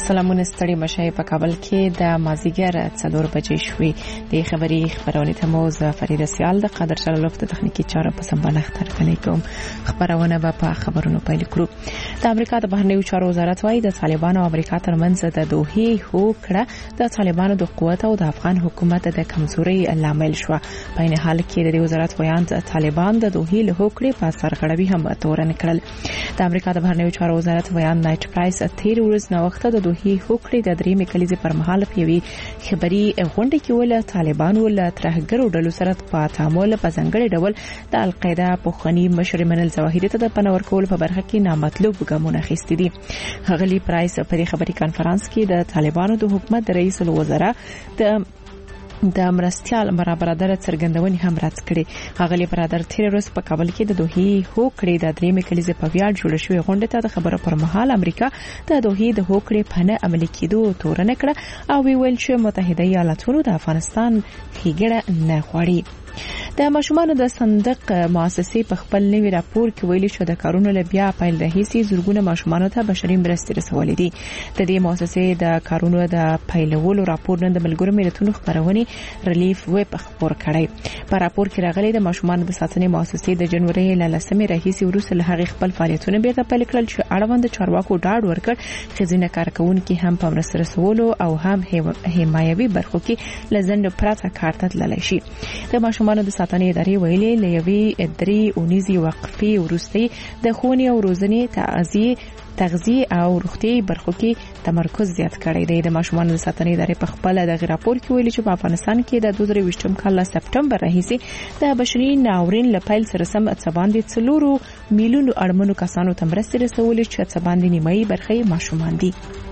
سلامونه ستړي مشه په کابل کې د مازیګر 4 بجې شوې د خبري خبرونه ته مو فرید سیال د قادر شلوف د تخنیکی چاره په سمبالښت علیکم. خبرونه په خبرونو پیل کړو. د امریکا د بهرنیو چارو وزارت وايي د طالبانو او امریکا ترمنځ د دوحې هوکړه د طالبانو د قوت او د افغان حکومت د کمزوري لامل شو. په این حال کې د وزارت ویان طالبان د دوحې له هوکړې په سرغړوي هم تورن کړل. د امریکا د بهرنیو چارو وزارت ویان نایټ پرایس تیر ورځ نو وخت د دوحې هوکړې د درې میکلیزې پر مهال پیوي خبري غونډه کې ول طالبان ول ترهګرو ډلو سره په تعامل په ځنګړي ډول د القاعده په خني مشر منل ظواهری ته د پنور کول په برخه کې نامطلوب ګامونه اخیستي دي. غلي پرایس په خبري کانفرنس کې د طالبانو د حکومت د رئیس الوزرا د مرستيال برابر څرګندونې هم راځ کړي. غلي برادر تیر ورځ په کابل کې د دوحې هوکړې د درې میکلیزې په ویاړ جوړ شوې غونډه ته د خبرو پر مهال امریکا د دوحې د هوکړې په نه عملي کېدو تورن کړه او ویل چې متحده ایالاتونو د افغانستان ښېګړه نه غواړي. د ماشومان د صندوق مؤسسې په خپل نوي راپور کې ویلي چې د کارونو لبیا پیل راهیسي زورګونه ماشومان ته بشري مرستې رسولې دي. د دې مؤسسې د کارونو د پیلولو راپور نن د ملګرو ملتونو خبرونه ریلیف ویب خبر کړی. په راپور کې راغلي د ماشومان د ساتنې مؤسسې د جنوري ل 10 راهیسي وروسته له هغې خپل فعالیتونه بیرته پیل کړل چې اړوند چارواکو ډاډ ورکړ خزینه کارکونکو هم په مرسته رسولو او هم حمایوي برخو کې لزند پراته کار ته تللی شي. د ماشومان د ساتنې ادارې ویلي لوي درې اونیزي وقفي ورستي د خوني او روزنې تغذیه او روغتي برخو کې تمرکز زیات کړی دی. د ماشومان د ساتنې ادارې په خپل د راپور کې ویلي چې په افغانستان کې د 2023 کال سپټمبر راهیسي د بشري ناورین لپاره سره سم څباندې 4 میلیون اړمنو کسانو ته مرستې رسولې چې څباندې نیمایي برخه ماشومان دي.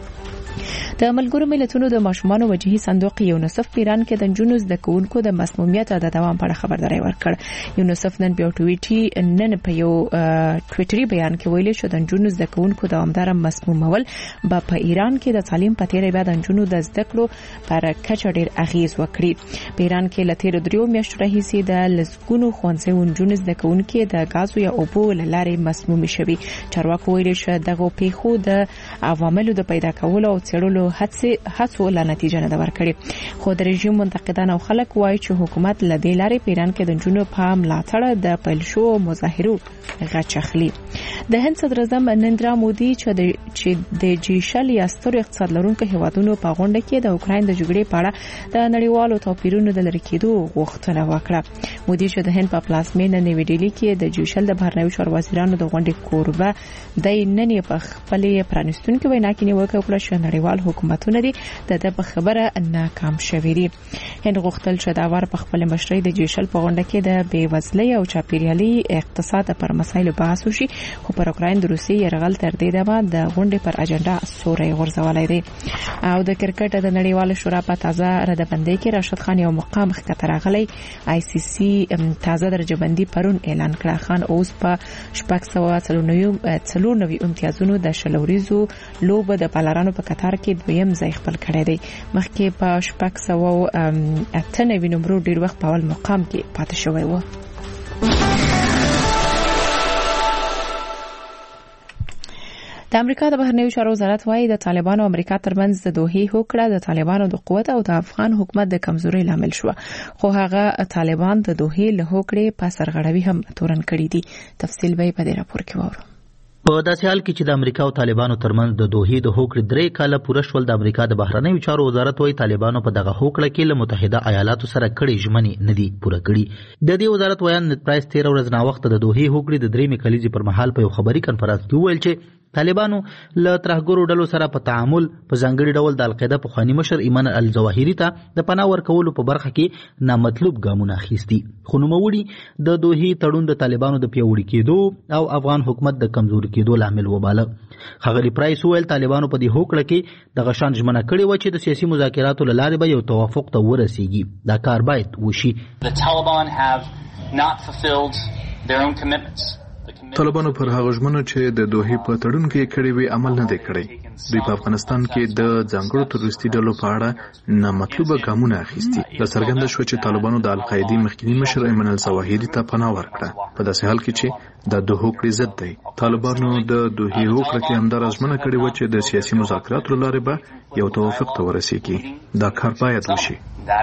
د ملګرو ملتونو د ماشومان وجهي صندوق یونیسف پیران کې د جنونز د کوونکو د مسمومیت د دوام په اړه خبرداري ورکړ. یونیسف نن په یو ټویټري بیان کې ویلي چې د جنونز د کوونکو دوامدار مسمومول په ایران کې د تعلیم په تیرې بعد د جنونو د زده کړو پر کچه ډیر اغیز وکړي. پیران کې لته درې میاشتې راهیسي د لزګونو خوندزي جنونز د کوونکو د غازو یا اوبو لارې مسمومي شوي. چارواکو ویلي چې دغه پیښو د عواملو د پیدا کولو او څېړلو هڅو له نتیجه نه ورکړي. خو د رژیم منتقدان او خلک وایي چې حکومت له دې لارې پیران کې د جنونو په ملاتړ د پیل شو مظاهرو غچ اخلي. د هند صدر اعظم نریندرا مودي چې د جیشل یا ستر اقتصاد لرونکو هیوادونو په غونډه کې د اوکراین د جګړې په اړه د نړیوالو توپیرونو د لری کېدو غوښتنه وکړه. مودي چې د هند په پلازمینه نیوی ډیلی کې د جیشل د بهرنیو چارو وزیرانو د غونډې کوربه د نن په خپل پرانستونکو وینا کې نیوکه وکړه چې نړیوال حکومتونه دي د په خبره ناکام شوي دي. هند غوښتل چې دا وار په خپل مشرۍ د جیشل په غونډه کې د بیوزلۍ او چاپیریالي اقتصاد پر مسایلو بحث وشي، خو پر اوکراین د روسیې یرغل تر دې دمه د غونډې پر اجنډا سوري غورځولای دی. او د کرکټ د نړیوال شورا په تازه ردبندۍ کې راشد خان یو مقام ښکته راغلی. آی سی سی تازه درجه بندي پرون اعلان کړه. خان اوس په 494 امتیازونو د شلوریزو لوب د پالارانو په قطار کې دویم ځای خپل کړی دی. مخکې په 498 نمبر ډیر وخت په اول مقام کې پاتې شوی و. د امریکا د بهرنیو چارو وزارت وايي د طالبانو او امریکا ترمنځ د دوحې هوکړه د طالبانو د قوت او د افغان حکومت د کمزوري لامل شو، خو هغه طالبان د دوحې له هوکړې په سرغړوي هم تورن کړی دي. تفصیل به په دې راپور کې وورو. په داسې حال کې چې د امریکا او طالبانو ترمنځ د دوحې د هوکړې 3 کاله پوره شول، د امریکا د بهرنیو چارو وزارت وايي طالبانو په دغه هوکړه کې له متحده ایالاتو سره کړي ژمنې نه دي پوره کړي. د دې وزارت ویان نت پرایس 13 ورځې نا وخت د دوحې هوکړې د 3 کلیزې پر مهال په یو خبري کانفرنس کې ویل چې طالبانو له ترهګرو ډلو سره په تعامل په ځانګړي ډول د القاعده په خواني مشر ایمان الظواهری ته د پناه ورکولو په برخه کې نامطلوب ګامونه اخیستي. خو نوموړي د دوحې تړون د طالبانو د پیاوړي کېدو او افغان حکومت د کمزوري کېدو لامل وباله. ښاغلي پرایس ویل طالبانو په دې هوکړه کې د غشان ژمنه کړې و چې د سیاسي مذاکراتو له لارې به یو توافق ته ورسیږي. دا کار باید وشي. The Taliban have not fulfilled their own commitments. The طالبانو پر هغه ژمنه چې د دوحې په تړون کې کړې وي عمل نه دی کړی. دوی په افغانستان کې د ځانګړو تروریستي ډلو په اړه نامطلوبه ګامونه اخیستي. د څرګنده شو چې طالبانو د القاعده مخکنی مشر ایمن الظواهري ته پناه ورکړه په داسې حال کې چې د دوه هوکړې ضد دی. طالبانو د دوحې هوکړه کې همدارا ژمنه کړې و چې د سیاسي مذاکراتو لارې به یو توافق ته ورسیږي. دا کار باید وشي.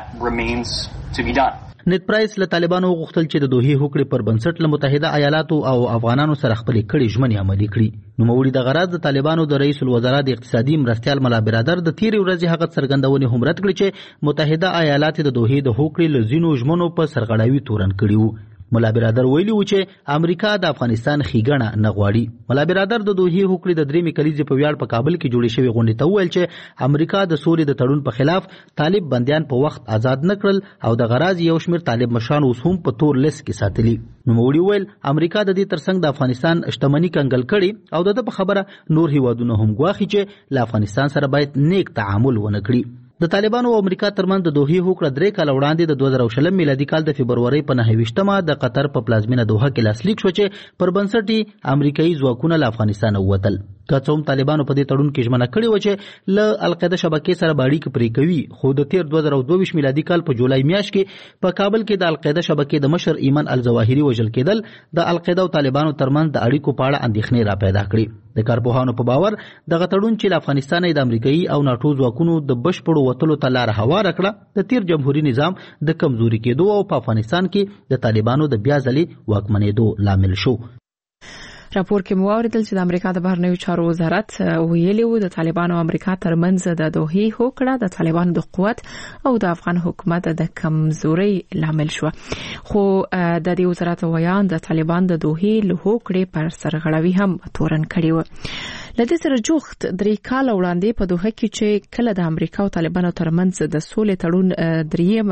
نت پرایس له طالبانو غوښتل چې د دوحې هوکړې پر بنسټ له متحده ایالاتو او افغانانو سره خپل کړي ژمنې عملي کړي. نوموړي د غرض د طالبانو د رئیس الوزرا د اقتصادي مرستيال ملا برادر د تیرې ورځې هغه څرګندونې هم رد کړې چې متحده ایالات د دوحې د هوکړې له ځینو ژمنو په سرغړاوي تورن کړي وو. ملا برادر ویلي و چې امریکا د افغانستان خېګنه نه غواړي. ملا برادر د دوحې هوکړې د 3 کلیزې په ویاړ په کابل کې جوړې شوې غونډې ته وویل چې امریکا د سولې د تړون په خلاف طالب بنديان په وخت آزاد نه کړل او د غرض یو شمېر طالب مشران اوس هم په تور لیست کې ساتلي. نوموړي ویل امریکا د دې ترڅنګ د افغانستان شتمنۍ کنګل کړي او د په خبره نور هیوادونه هم غواخي چې له افغانستان سره باید نیک تعامل ونه کړي. د طالبانو او امریکا ترمنځ د دوحې هوکړه 3 کال وړاندې د 2020 میلادي کال د فبرवरी په 9 د قطر په پلازمینه دوحه کې لاسلیک شو چې پر بنسټ امریکایي ځواکونه له افغانستان ووتل. که څوم طالبانو په دې تړون کې ژمنه کړې و چې له القاعده شبکې سره باړیک پرې کوي، خو د 2022 میلادي کال په جولای میاشت کې په کابل کې د القاعده شبکې د مشر ایمن الظواهري وژل کېدل د القاعده او طالبانو ترمنځ د اړیکو په اړه اندېښنې را پیدا کړې. د کارپوهانو په باور دغه تړون چې له افغانستان د امریکایي او ناتو ځواکونو د بشپړو وتلو ته لار هواره کړه د تیر جمهوریت نظام د کمزوري کېدو او په افغانستان کې د طالبانو د بیا ځلې واکمنېدو لامل شو. راپور کې مو اوریدل چې د امریکا د بهرنیو چارو وزارت ویلي و د طالبانو او امریکا ترمنځ د دوحې هوکړه د طالبانو د قوت او د افغان حکومت د کمزوري لامل شو. خو د دې وزارت ویان د طالبان د دوحې له هوکړې پر سرغړاوي هم تورن کړی و. لدې سره جوخت 3 کال وړاندې په دوحه کې چې کله د امریکا او طالبانو ترمنځ د سولې تړون دریم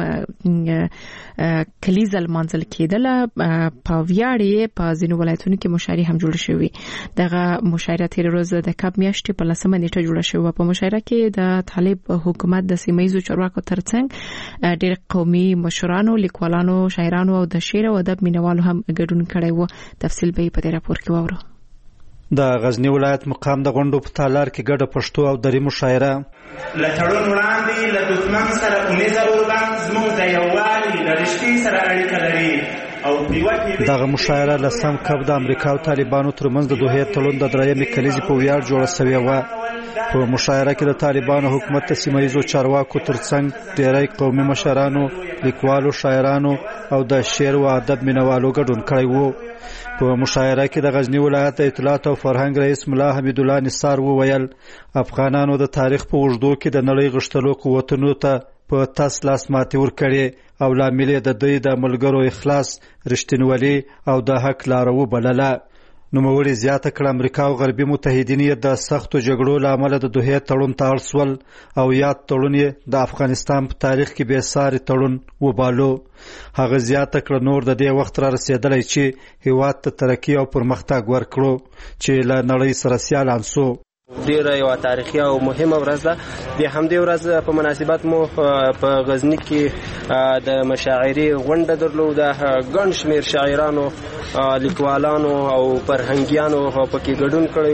کلیزه منځل کېدله په ویاړې په ځینو ولایتونو کې مشاري هم جوړ شوی. دغه مشاعره تیر ورځ د کاب میاشتې په 10 نیټه جوړه شوه. په مشاعره کې د طالب حکومت د سیمایي چارواکو ترڅنګ ډېر قومي مشرانو، لیکوالانو، شاعرانو او د شعر او ادب مینوالو هم ګډون کړی و. تفصیل به په دې راپور کې واورو. د غزنی ولایت مقام د غونډو په تالار کې ګډه پښتو او دري مشاعره لټړون وړاندې له دښمن سره اونیزه اوربان زموږ د یووالي د رښتې سره اړیکه لري. دغه مشاعره لسم کب د امریکا او طالبانو ترمنځ د دوحې تړون د 3 کلیزې په ویاړ جوړه شوې و. په مشاعره کې د طالبانو حکومت ته سیمایي چارواکو ترڅنګ ډېری قومي مشرانو، لیکوالو، شاعرانو او د شعر او ادب مینوالو ګډون کړی وو. په مشاعره کې د غزنی ولایت اطلاعات او فرهنګ رئیس ملا حمید الله نثار وویل افغانانو د تاریخ په اوږدو کې د نړۍ غښتلو قوتونو ته په تاس لاس ماتې ورکړې او لامل د دوی د ملګرو اخلاص، رښتینولي او د حق لار وبلله. نوموړي زیاته کړه امریکا او غربي متحدین د سختو جګړو له امله د دوحې تړون ته اړ شول او یاد تړون د افغانستان په تاریخ کې بې ساري تړون وبالو. هغه زیاته کړه نور د دې وخت را رسېدلی چې هېواد ته ترقي او پرمختګ ورکړو چې له نړۍ سره سیالان سو. ډیره یو تاریخي او مهمه ورځ ده. د همدې ورځ په مناسبت مو په غزنی کې د مشاعري غونډه درلوده. ګڼ شمېر شاعرانو، لیکوالانو او فرهنګیانو پکې ګډون کړی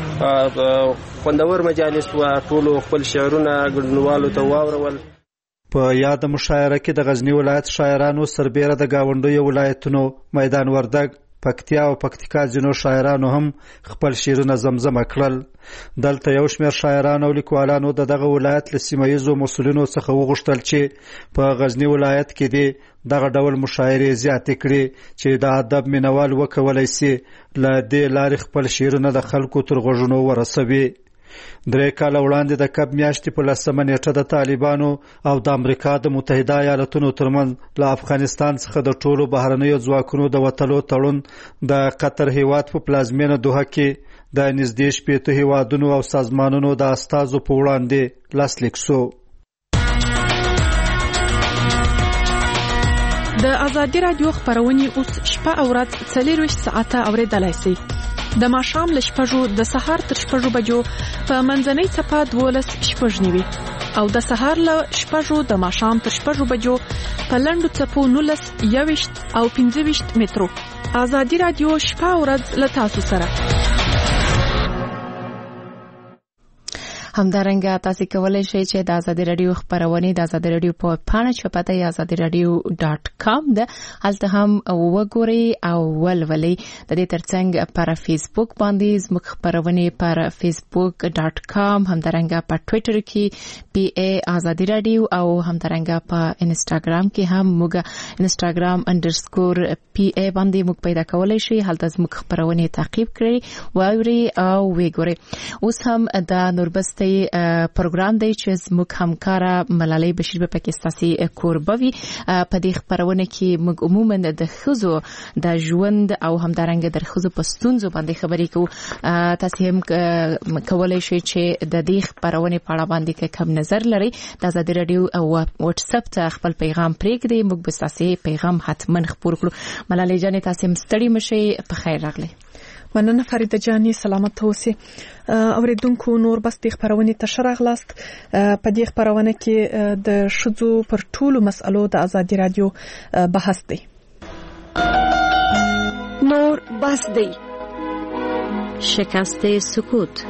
وو. خوندور مجالس و، ټولو خپل شعرونه ګډونوالو ته واورول. په یاد مشاعره کې د غزنی ولایت شاعرانو سربېره د گاونډیو ولایتونو میدان وردګ، پکتیا او پکتیکا ځینو شاعرانو هم خپل شعرونه زمزمه کړل. دلته یو شمېر شاعرانو او لیکوالانو دغه ولایت له سیمایي مسؤلینو څخه وغوښتل چې په غزنی ولایت کې دغه ډول مشاعرې زیاتې کړي چې د ادب مینوال وکولی سي له دې لارې خپل شعرونه د خلکو تر غوږونو ورسوي. 3 کال وړاندې د کب میاشتې په 10 نیټه د طالبانو او د امریکا د متحده ایالاتونو ترمنځ له افغانستان څخه د ټولو بهرنیو ځواکونو د وتلو تړون د قطر هیواد په پلازمینه دوحه کې د نږدې 60 هیوادونو او سازمانونو د استازو په وړاندې لاسلیک شو. د ازادي رادیو خبرونه اوس شپه او ورځ 24 ساعته اوریدلای شئ. د ماښام له 6 د سهار تر 6 بجو په منځنۍ صفه 12:09 او د سهار له 6 د ماښام تر 6 بجو په لنډو صفو 19 21 او 25 مترو ازادي رادیو شپه او ورځ له تاسو سره. همدارنګه تاسو کولای شئ چې د ازادي رادیو خبرونه د ازادي رادیو په پاڼه چپاته یا azadiradio.com ده هلته هم وګورئ او ولولئ. د دې ترڅنګ پر فیسبوک باندې زموږ خبرونه پر facebook.com همدارنګه په ټوئیټر کې PA ازادي رادیو او همدارنګه په انستګرام کې هم موږ Instagram_PA باندې موږ پیدا کولای شئ. هلته زموږ خبرونه تعقیب کړئ واورئ او وګورئ. اوس هم د نوربست پروګرام دی چې زموږ همکاره ملالۍ بشیر په پاکستاني کوربوي په دې خبرونه کې موږ عموما د خزو د ژوند او همدارنګه د خزو پستونزو باندې خبرې کوو. تاسو هم کولای شئ چې د دې خبرونه په اړه باندې کوم نظر لرئ د ازادي رادیو او واتس اپ ته خپل پیغام پرېږدئ. موږ به تاسو پیغام حتما خبر کړو. ملالۍ جان تاسو مستړی مشئ. په خیر راغلی. مننه فریده جاني. سلامت اوسئ. اوریدونکو نور بس د خبرونه تشرغلاست. په دې خبرونه کې د شذو پر ټولو مسألو د ازادي رادیو بحث دی. نور بس دی. شکست سکوت.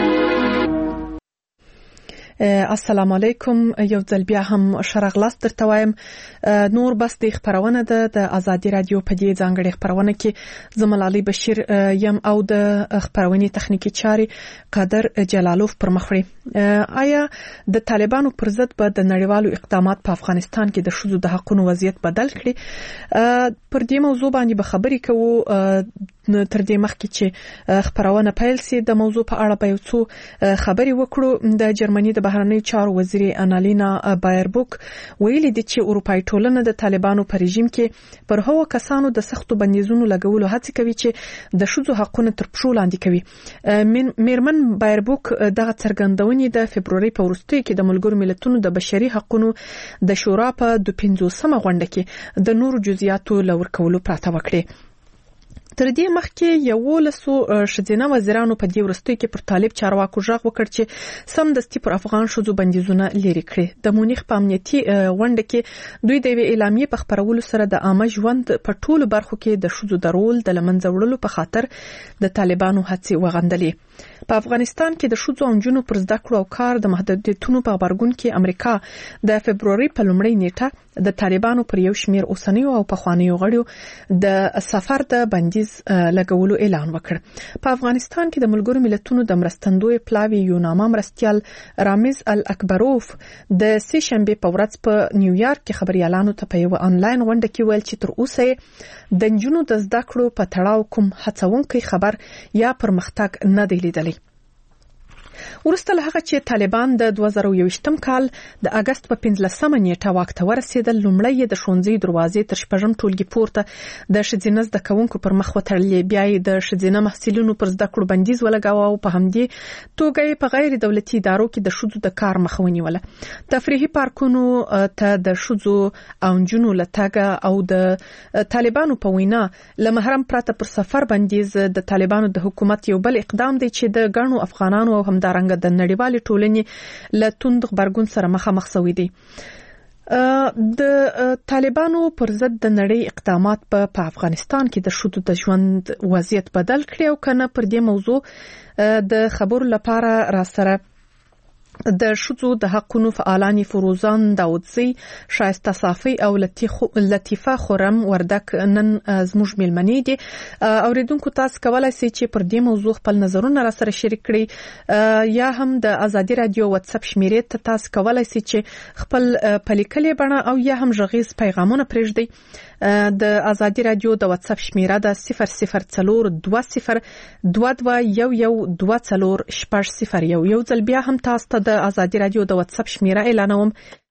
السلام علیکم. یو ځل بیا هم شرغلاست درته وایم. نور بس د خبرونه ده د ازادي رادیو په دې ځانګړي خبرونه کې زملالي بشیر یم او د خبرونې تخنیکی چاري قادر جلالوف پر مخ وړي. آیا د طالبانو پر ضد به د نړیوالو اقدامات په افغانستان کې د شذو د حقوقو وضعیت بدل کړي؟ پر دې موضوع باندې به خبرې کوو. تر دې مخکې چې خبرونه پیل سي د موضوع په اړه به یو څو خبرې وکړو. د جرمني د بهرنی چارو وزیر انالینا بایربوک ویلي دي چې اروپאי ټولنه د طالبانو په رژیم کې پر هغو کسانو د سختو بندیزونو لګولو هڅه کوي چې د شذو حقوقونه تر پښو لاندې کوي. میرمن بایربوک دغه څرګندونې د فبرवरी په وروستیو کې د ملګرو ملتونو د بشري حقوقو د شورا په 25مه غونډه کې د نورو جزئیاتو لور کولو پراته وکړي. تر دې مخکې 11 شذینه وزیرانو په دې وروستیو کې پر طالب چارواکو ژغ وکړ چې سم دستي پر افغان شذو بندیزونه لري کړي. د مونیخ په امنیتي غونډه کې دوی د اعلامیې په خبرولو سره د عامه ژوند په ټولو برخو کې د شذو د رول د لمنځه وړلو په خاطر د طالبانو هڅې وغندلې. په افغانستان کې د شذو او نجونو پر زده کړو او کار د محدودیتونو په غبرګون کې امریکا د فبرवरी په لومړۍ نیټه د طالبانو پر یو شمیر اوسنیو او پخوانیو غړو د سفر د بندیز لګولو اعلان وکړ. په افغانستان کې د ملګرو ملتونو د مرستندوی پلاوی یوناما مرستيال رامز الاکبروف د سه شنبه په ورځ په نیویارک کې خبريالانو ته په یو انلاین غونډه کې ویل چې تر اوسه د نجونو د زده کړو په تړاو کوم هڅونکي خبر یا پرمختګ نه دی لیدلی. ورسته له هغه چې طالبان د 2021م کال د اگست په 15مه نیټه واک ته ورسېدل، لومړی د ښوونځي دروازې تر شپږم ټولګي پورته د شذینه زده کوونکو پر مخ وتړلې. بیا یې د شذینه محصلینو پر زده کړو بندیز ولګاوه او په همدې توګه یې په غیر دولتي ادارو کې د ښځو د کار مخه ونیوله. تفریحي پارکونو ته د ښځو او نجونو لټګه او د طالبانو په وینا له محرم پرته پر سفر بندیز د طالبانو د حکومت یو بل اقدام دی چې د ګڼو افغانانو او همدارنګه د نړیوالې ټولنې له توند غبرګون سره مخامخ شوی دی. د طالبانو پر ضد د نړۍ اقدامات په افغانستان کې د ښځو د ژوند وضعیت بدل کړي او کنه پر دې موضوع د خبرو لپاره را سره د ښځو د حقوقو فعالان فروزان داودزی، شایسته صافی او لطیفه خورم وردک نن زموږ ملمنې دي. اوریدونکو تاسو کولای شئ چې پر دې موضوع خپل نظرونه را سره شریک کړئ یا هم د ازادي رادیو واتس اپ شمیرې ته تاسو کولای شئ چې خپل پلیکلې بڼه او یا هم غږیز پیغامونه پرېږدئ. د ازادي رادیو د واتس اپ شمیره ده 0020221124 یو ځل بیا هم تاسو ته د ازادي رادیو د واتس اپ شمیره اعلانوم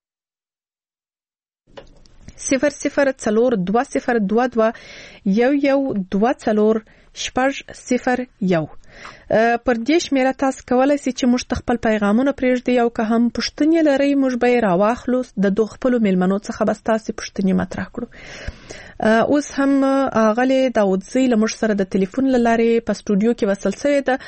0020221124 پر دې شمیره تاسو کولای شئ چې موږ خپل پیغامونه پرېږدئ او که هم پوښتنې لرئ موږ به راواخلو د دوه خپل میلمنو څخه بس تاسو پوښتنې مطرح کړو. اوس هم اغلی داودزی له موږ سره د ټلیفون لارې په استودیو کې وصل شوی ده.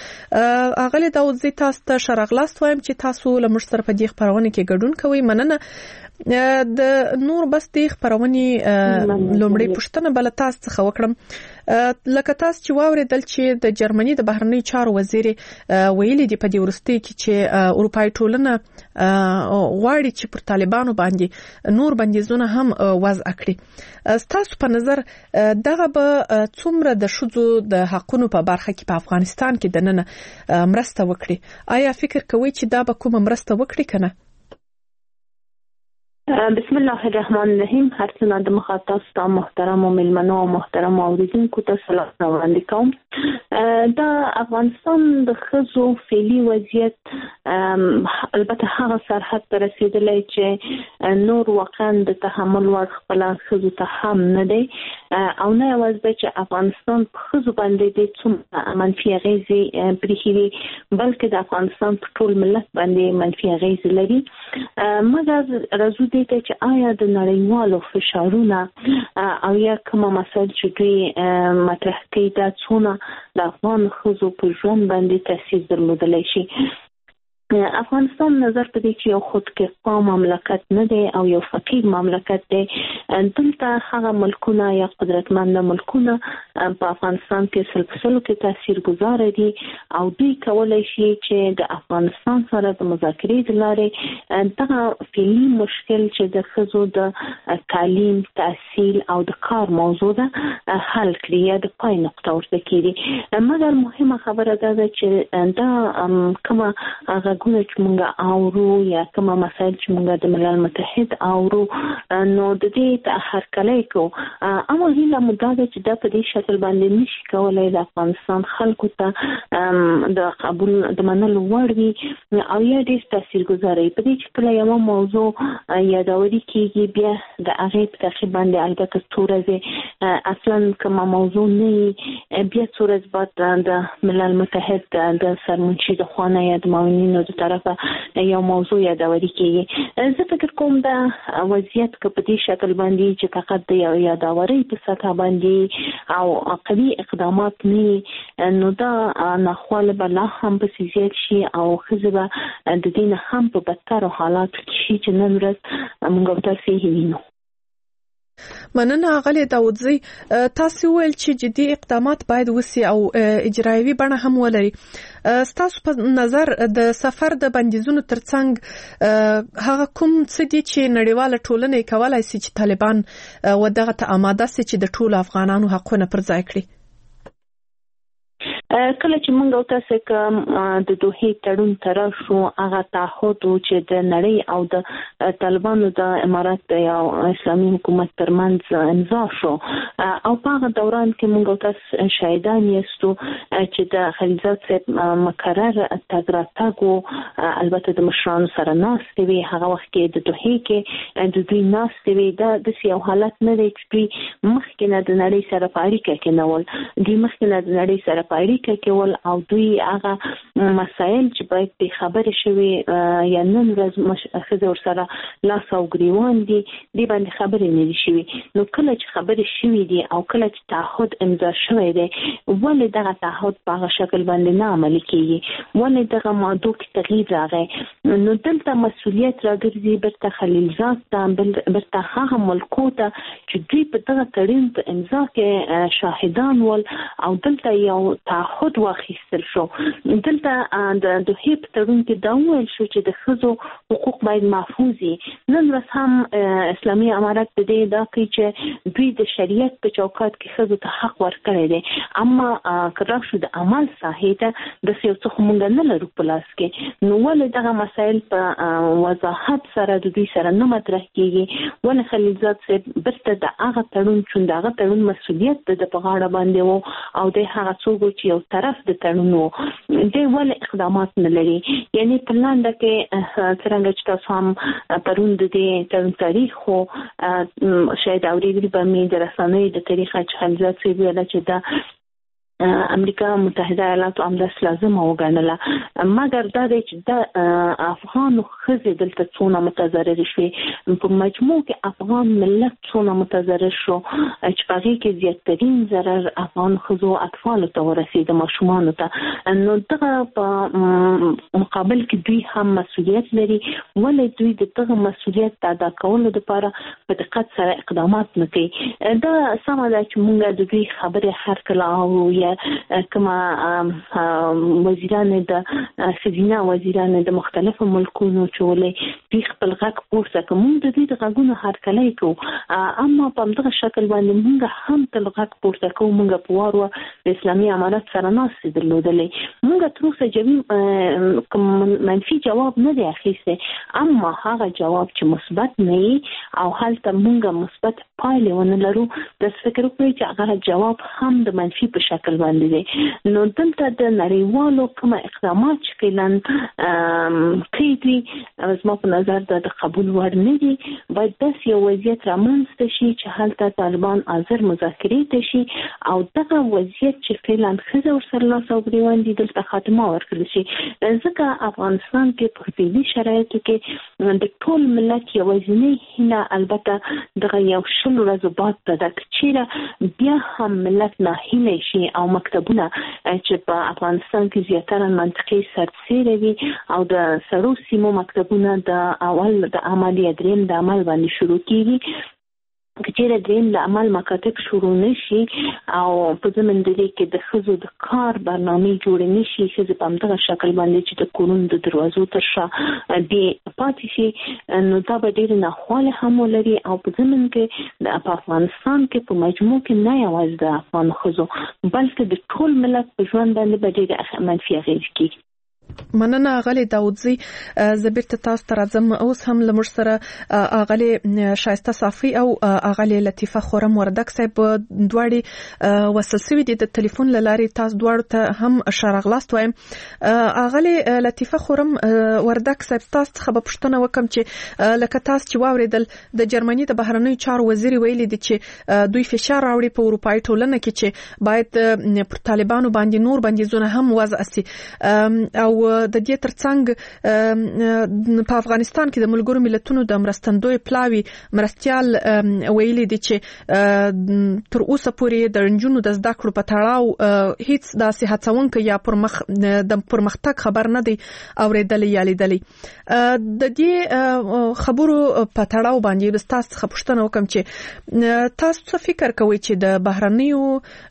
اغلی داودزی تاسو ته شرغلاست وایم چې تاسو له موږ سره په دې خبرونه کې ګډون کوئ. مننه. د نور بس د خبرونې لومړی پوښتنه بل تاسو څخه وکړم لکه تاسو چې واوریدل چې د جرمني د بهرنی چارو وزیر ویلي دی په دې ورستي کې چې اروپای ټولنه غواړي چې پر طالبانو باندې نور بندیزونه هم وضع کړي تاسو په نظر دغه به څومره د شذو د حقونو په برخه کې په افغانستان کې د نن مرسته وکړي آیا فکر کوئ چې دا به کومه مرسته وکړي کنه بسم الله الرحمن الرحیم هر څه د مخاطب ستاسو محترم او ملمنو او محترم اوریدونکو ته سلام وړاندې کوم دا افغانستان د خزو فعلی وضعیت البته هغه سرحد ته رسیدلی چې نور واقعا د تحمل وړ خپل خزو ته هم نه دی او نه یوازې چې افغانستان په خزو باندې د څومره منفي اغیزې پرېښي بلکې د افغانستان په ټول ملت باندې منفي اغیزې لري مګر راځو ته چې آیا د نړیوالو فشارونه او یا کومه مسایل چې دوی مطرح کوي دا څونه د افغان ښځو په ژوند باندې تاثیر درلودلی شي افغانستان نظر په دې چې یو خودکفا مملکت نه دی او یو فقیر مملکت دی دلته هغه ملکونه یا قدرتمند ملکونه په افغانستان کې سلسله کې تاثیرګذار دي او دوی کولای شي چې د افغانستان سره د مذاکرې د لارې دغه فعلي مشکل چې د ښځو د تعلیم تحصیل او د کار موضوع ده حل کړي یا د پای نقطه ورته کړي مګر مهمه خبره ده چې دا کومه غږونه چې موږ اورو یا کومه مسایل چې موږ د ملل متحد اورو نو د دې هرکلی کو اما هیله مو دا چې دا په دې شکل باندې نشي کولای د افغانستان خلکو ته د قبول د منلو وړ وي او یا ډېر تاثیرګذاره په دې چې کله یوه موضوع یادوري کېږي بیا د هغې په تعقیب باندې البته څو ورځې اصلا کومه موضوع نه وي بیا څو ورځې بعد د ملل متحد د سرمنشي د خوا نه یا د معاونینو د طرفه یو موضوع یادوري کېږي زه فکر کوم دا وضعیت که په دې شکل باندې چې فقط د یو یادورۍ په سطح باندې او قوي اقدامات نه نو دا ناخواله به لا هم پسې زیات شي او ښځې به د دې نه هم په بدترو حالاتو کې شي چې نن ورځ موږ او تاسې یې وینو مننه اغلی داودزی تاسو ویل چې جدي اقدامات باید وسی او اجرایوي بڼه هم ولري ستاسو په نظر د سفر د بندیزونو ترڅنګ هغه کوم څه دي چې نړیواله ټولنه کولای شي چې طالبان ودغه ته آماده سي چې د ټولو افغانانو حقونه پر ځای کړي کله چې موږ او تاسو کوم د دوحې تړون تر شو هغه تعهد چې د نړۍ او د طالبانو د امارات د یو اسلامي حکومت ترمنځ امضا شو او په هغه دوران کې موږ او تاسو شاهدان یاستو چې د خلیلزاد صاحب مقرر تګ راتګ البته د مشرانو سره ناستې وي هغه وخت کې د دوحې کې د دوی ناستې وي دا د یو حالت نه دی چې دوی مخکې نه د نړۍ سره په اړیکه کې نه ول دوی مخکې نه د نړۍ سره په اړیکه کول او دوی هغه مسایل چې باید به خبرې شوي یا نن ورځ ښځې ورسره لاس او ګریوان دي دې باندې خبرې نه دي شوي نو کله چې خبرې شوي دي او کله چې تعهد امضا شوی دی ولې دغه تعهد په هغه شکل باندې نه عملي کېږي ولې دغه موضوع کې تغییر راغی نو دلته مسؤلیت راګرځي برته خلیلزاد ته برته هغه ملکو ته چې دوی په دغه تړون په امضا کې شاهدان ول او دلته یو تعهد واخیستل شو دلته د دوحې په تړون کې دا وویل شو چې د ښځو حقوق باید محفوظ وي نن ورځ هم اسلامي امارت د دې دا کوي چې دوی د شریعت په چوکاټ کې ښځو ته حق ورکړی دی اما که راشو د عمل ساحې ته داسې یو څه خو موږ نه لرو په لاس کې نو ولې دغه مسایل په وضاحت سره د دوی سره نه مطرح کېږي ولې خلیلزاد صاحب بیرته د هغه تړون چون د هغه تړون مسؤلیت د په غاړه باندې و او د هغه څوک چې یو طرف د تړونو دی ولې اقدامات نه لري یعنی په لاندې کې څنګه چې تاسو هم پرون د دې تړون تاریخ خو شاید اورېدلی به مې د رسنیو د طریقه چې خلیلزاد صاحب ویل چې دا امریکا متحده ایالات هم لازم وګڼله، مګر دا دی چې د افغان ښځې دلته څونه متضرر شوي، په مجموع کې افغان ملت څونه متضرر شو چې په هغې کې زیاترین ضرر افغان ښځو اطفالو ته ورسېده، ماشومانو ته. نو دغه په مقابل کې دوی هم مسؤلیت لري، ولې دوی د دغه مسؤلیت د ادا کولو لپاره په دقت سره اقدامات نه کوي. دا سمه ده چې موږ د دوی خبرې هر کله اورو، یا کومه وزیران د ښځینه وزیران د مختلفو ملکونو چې ولې دوی خپل غږ پورته کوي، موږ د دوی د غږونو هرکلی کوو، اما په همدغه شکل باندې موږ هم تل غږ پورته کوو. موږ په وار د اسلامي امارت سره ناستې درلودلې، موږ تر اوسه کوم منفي جواب نه دی اخیستی، اما هغه جواب چې مثبت نه وي او هلته موږ مثبت پایلې ونه لرو، داسې فکر وکړئ چې هغه جواب هم د منفي په شکل باندې دی. نو دلته د نړیوالو کومه اقدامات چې فعلا کوي دي زما په نظر د قبول وړ نه دي. باید داسې یو وضعیت رامنځته شي چې هلته طالبان حاضر مذاکرې ته شي او دغه وضعیت چې فعلا ښځه ورسره لاس او ګرېوان دي دلته خاتمه ورکړل شي. ځکه افغانستان کې په فعلي شرایطو کې د ټول ملت یوازینۍ هیله البته دغه یو 100 ورځو بعد ده، که چیرې بیا هم ملت ناهیلی شي او مکتبونه چې په افغانستان کې زیاتره منطقي سرتسیری وي او د سړو سیمو مکتبونه د اول د عمل یا دریم د عمل باندې شروع کیږي، که چیرې دریم د عمل مکاتب شروع نشي او په ضمن د دې کې د ښځو د کار برنامې جوړې نشي، ښځې په همدغه شکل باندې چې د کورونو د دروازو تر شا بې پاتې شي، نو دا به ډېرې ناخوالې هم ولري او په ضمن کې په افغانستان کې په مجموع کې نه یوازې د افغان ښځو بلکې د ټول ملت په ژوند باندې به ډېرې منفي اغېزې کېږي. مننه اغلی داودزی. زبیر تاسو ته راځم. اوس هم لمر سره اغلی شایسته صافی او اغلی لطیفه خورم وردک صاحب دواړي وصل سوي دي د ټلیفون لاري، تاسو دواړو ته هم شرغلاست وایم. اغلی لطیفه خورم وردک صاحب تاسو څخه به پوښتنه وکم چې لکه تاسو چې واوریدل د جرمني د بهرنیو چارو وزیر ویلي دي چې دوی فشار راوړي په اروپאי ټولنه کې چې باید پر طالبانو باندې نور بندیزونه هم وضع سي او د دې ترڅنګ په افغانستان کې د ملګرو ملتونو د مرستندوی پلاوی مرستيال ویلي دي چې تر اوسه پورې د رنجونو د زده کړو په تړاو هیڅ داسې هڅونکو یا پرمختګ خبر نه دی اوریدلی یا لیدلی. د دې خبرو په تړاو باندې د تاسو څخه پوښتنه وکم چې تاسو څه فکر کوئ چې د بهرنیو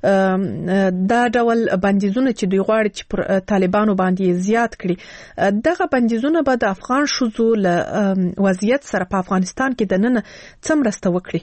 دا ډول بندیزونه چې دوی غواړي چې پر طالبانو باندې زیات کړي، دغه بندیزونه به د افغان ښځو له وضعیت سره په افغانستان کې دننه څه مرسته وکړي؟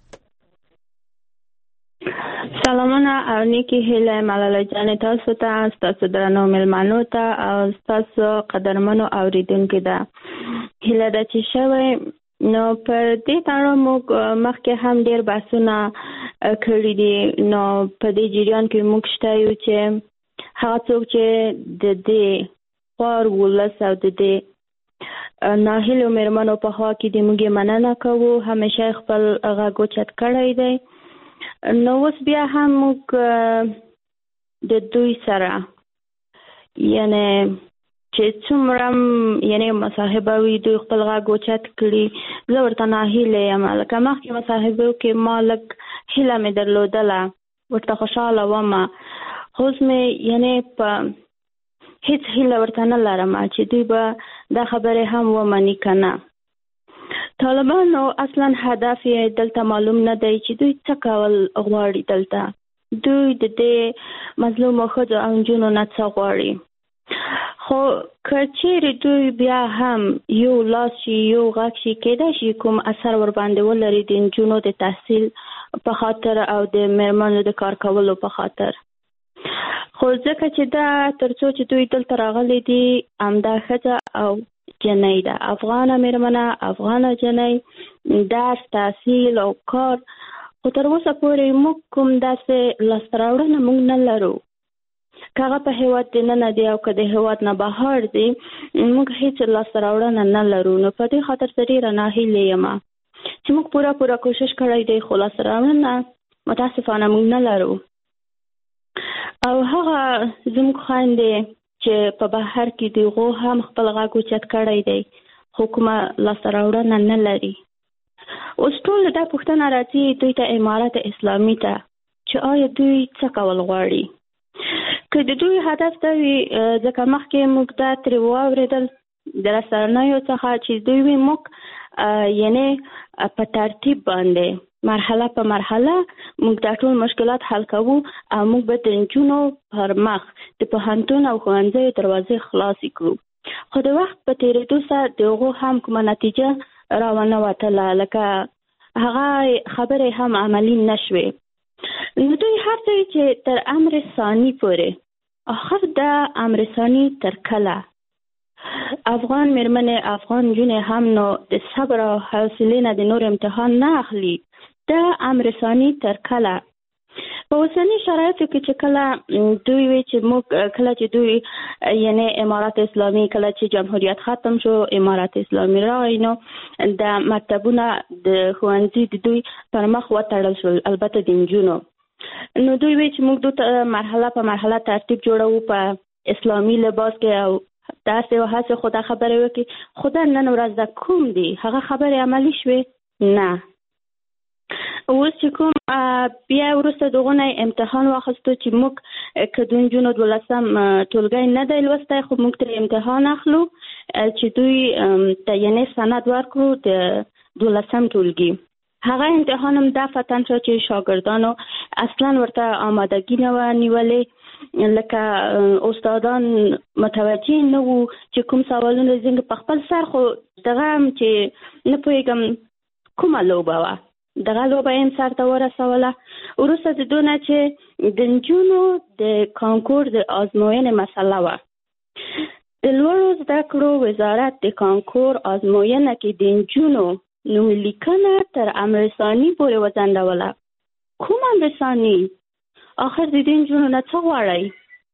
سلامونه او نیکی هیله ملاله جان تاسو ته، تاسو درنو ملمنو ته او تاسو قدرمنو اوریدونکو ته هیله ده چې شوي. نو پر دې تړاو موږ مخکې هم ډیر بحثونه کړي دي، نو په دې جریان کې موږ شته یو چې هغه څوک چې د دې خوار ولس او د دې ناهیلو مېرمنو په خوا کې د موږ مننه کوو، همیشه خپل غږ اوچت کړی دی. نو اوس بیا هم موږ د دوی سره یعنی چې څومره یعنی مصاحبه وي دوی خپل غږ اوچت کړي، زه ورته ناهیله یم. لکه مخکې مصاحبو کې ما لږ هیله مې درلودله، ورته خوشحاله وم، خو اوس مې یعنی په هیڅ هیله ورته نه لرم چې دوی به دا خبرې هم ومني که نه. طالبانو اصلا هدف یې دلته معلوم نه دی چې دوی څه کول غواړي. دلته دوی د دې مظلومو ښځو او نجونو نه څه غواړي، خو که چیرې دوی بیا هم یو لاس شي یو غږ شي، کېدای شي کوم اثر ورباندې ولري د نجونو د تحصیل په خاطر او د مېرمنو د کار کولو په خاطر. خو ځکه چې دا تر څو چې دوی دلته راغلي دي همدا ښځه او جنۍ ده، افغانه مېرمنه، افغانه جنۍ، درس، تحصیل او کار، خو تر اوسه پورې موږ کوم داسې لاسته راوړنه موږ نه لرو. که هغه په هېواد دننه دی او که د هېواد نه بهر دی، موږ هېڅ لاسته راوړنه نه لرو. نو په دې خاطر زه ډېره ناهیلې یم چې موږ پوره کوشش کړی دی، خو لاسته راوړنه متاسفانه موږ نه لرو. او هغه زموږ خویندې چې په بهر کې دي هغو هم خپل غږ اوچت کړی دی، خو کومه لاسته راوړنه نه لري. اوس ټول دا پوښتنه راځي دوی ته امارت اسلامي ته چې آیا دوی څه کول غواړي. که د دوی هدف دا وي، ځکه مخکې موږ دا ترې واورېدل د رسنیو څخه چې دوی وي موږ یعنې په ترتیب باندې مرحله په مرحله موږ دا ټول مشکلات حل کوو او موږ به د نجونو پر مخ د پوهنتون او ښوونځیو دروازې خلاصې کړو. خو د وخت په تېرېدو سره د هغو هم کومه نتیجه راونه وتله، لکه هغه خبرې هم عملي نه شوې. نو دوی هر ځای چې تر امر ثاني پورې، آخر د امر ثاني تر کله افغان مېرمنې افغان نجونې هم نو د صبر او حوصلې نه د نور امتحان نه اخلي. د امر ثاني تر کله په اوسني شرایطو کې چې کله دوی وي چې موږ کله چې دوی یعنی امارات اسلامي کله چې جمهوریت ختم شو امارات اسلامي راغی، نو د مکتبونه د ښوونځي د دوی پر مخ وتړل شول، البته د نجونو. نو دوی وي چې موږ دوی مرحله په مرحله ترتیب جوړوو په اسلامي لباس کې او داسې او هسې خو دا خبرې وکړي. خو دا نن ورځ دا کوم دي هغه خبرې عملي شوې نه. اوس چې کوم بیا وروسته دغونه امتحان واخیستو چې موږ که د نجونو 12 ټولګی نه دی لوستی، خو موږ ترې امتحان اخلو چې دوی ته یعنې سند ورکړو د 12 ټولګي. هغه امتحان هم دا فتن شو چې شاګردانو اصلا ورته آمادګي نه وه نیولې، لکه استادان متوجه نه وو چې کوم سوالونه زنګ په خپل سر، خو دغه هم چې نه پوهېږم کومه لوبه وه، دغه لوبه یې سر ته ورسوله. وروسته د دونه چې د نجونو د کانکور د ازموینې مسله وه، د لوړو زده کړو وزارت د کانکور ازموینه کې د نجونو نوملیکنه تر امر ثاني پورې وځنډوله. کوم امر ثاني؟ آخر د دې نجونو نه څه غواړئ؟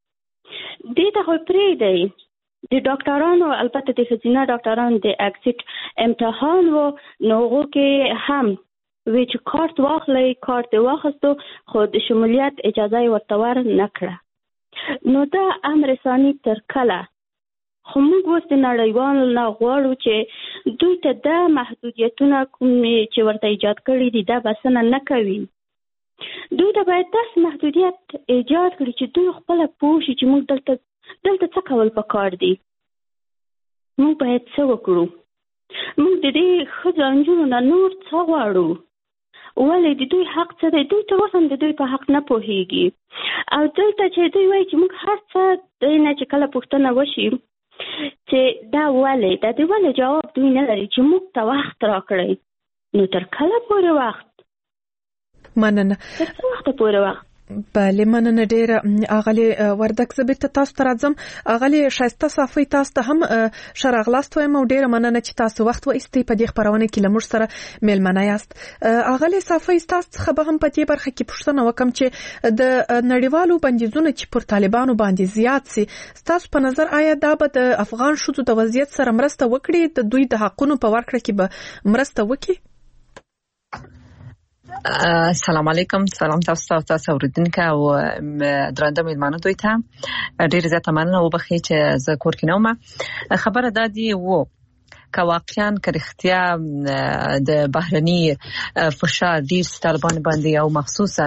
دې ته خو پرېږدئ. د ډاکټرانو البته د ښځینه ډاکټرانو د اکسیټ امتحان و، نو هغو کې هم وی چې کارت واخلئ، کارت یې واخیستو خو د شمولیت اجازه یې ورته ور نه کړه. نو دا امر ثاني تر کله؟ خو موږ اوس د نړیوالو نه غواړو چې دوی ته دا محدودیتونه کومې چې ورته ایجاد کړي دي دا بسنه نه کوي. دوی ته باید داسې محدودیت ایجاد کړي چې دوی خپله پوه شي چې موږ دلته څه کول پکار دي، موږ باید څه وکړو، موږ د دې ښځو نجونو نه نور څه غواړو، ولې د دوی حق څه دی. دوی تر اوسه هم د دوی په حق نه پوهېږي. او دلته چې دوی وایي چې موږ هر څه دوی نه چې کله پوښتنه وشي چې دا ولې، دا د ولې جواب دوی نه لري چې موږ ته وخت راکړئ. نو تر کله پورې وخت؟ مننه. تر څه وخته پورې وخت؟ بله مننه ډېره. اغلې وردک زه بیرته تاسو ته راځم. اغلې ښایسته صافۍ تاسو ته هم ښه راغلاست وایم او ډېره مننه چې تاسو وخت وایستئ په دې خپرونه کې له موږ سره میلمنه یاست. اغلې صافۍ ستاسو څخه به هم په دې برخه کې پوښتنه وکړم چې د نړیوالو بندیزونو چې پر طالبانو باندې زیات سي، ستاسو په نظر آیا دا به د افغان ښځو د وضعیت سره مرسته وکړي، د دوی د حقونو په ورکړه کې به مرسته وکړي؟ السلام علیکم. سلام تاسو اوریدونکو او درنده میلمانو دوی ته ډېر زیاته مننه وبخښئ چې زه کور کې نه وم. خبره دا دی و که واقعا که رښتیا د بهرني فشار ډېر طالبان باندې او مخصوصا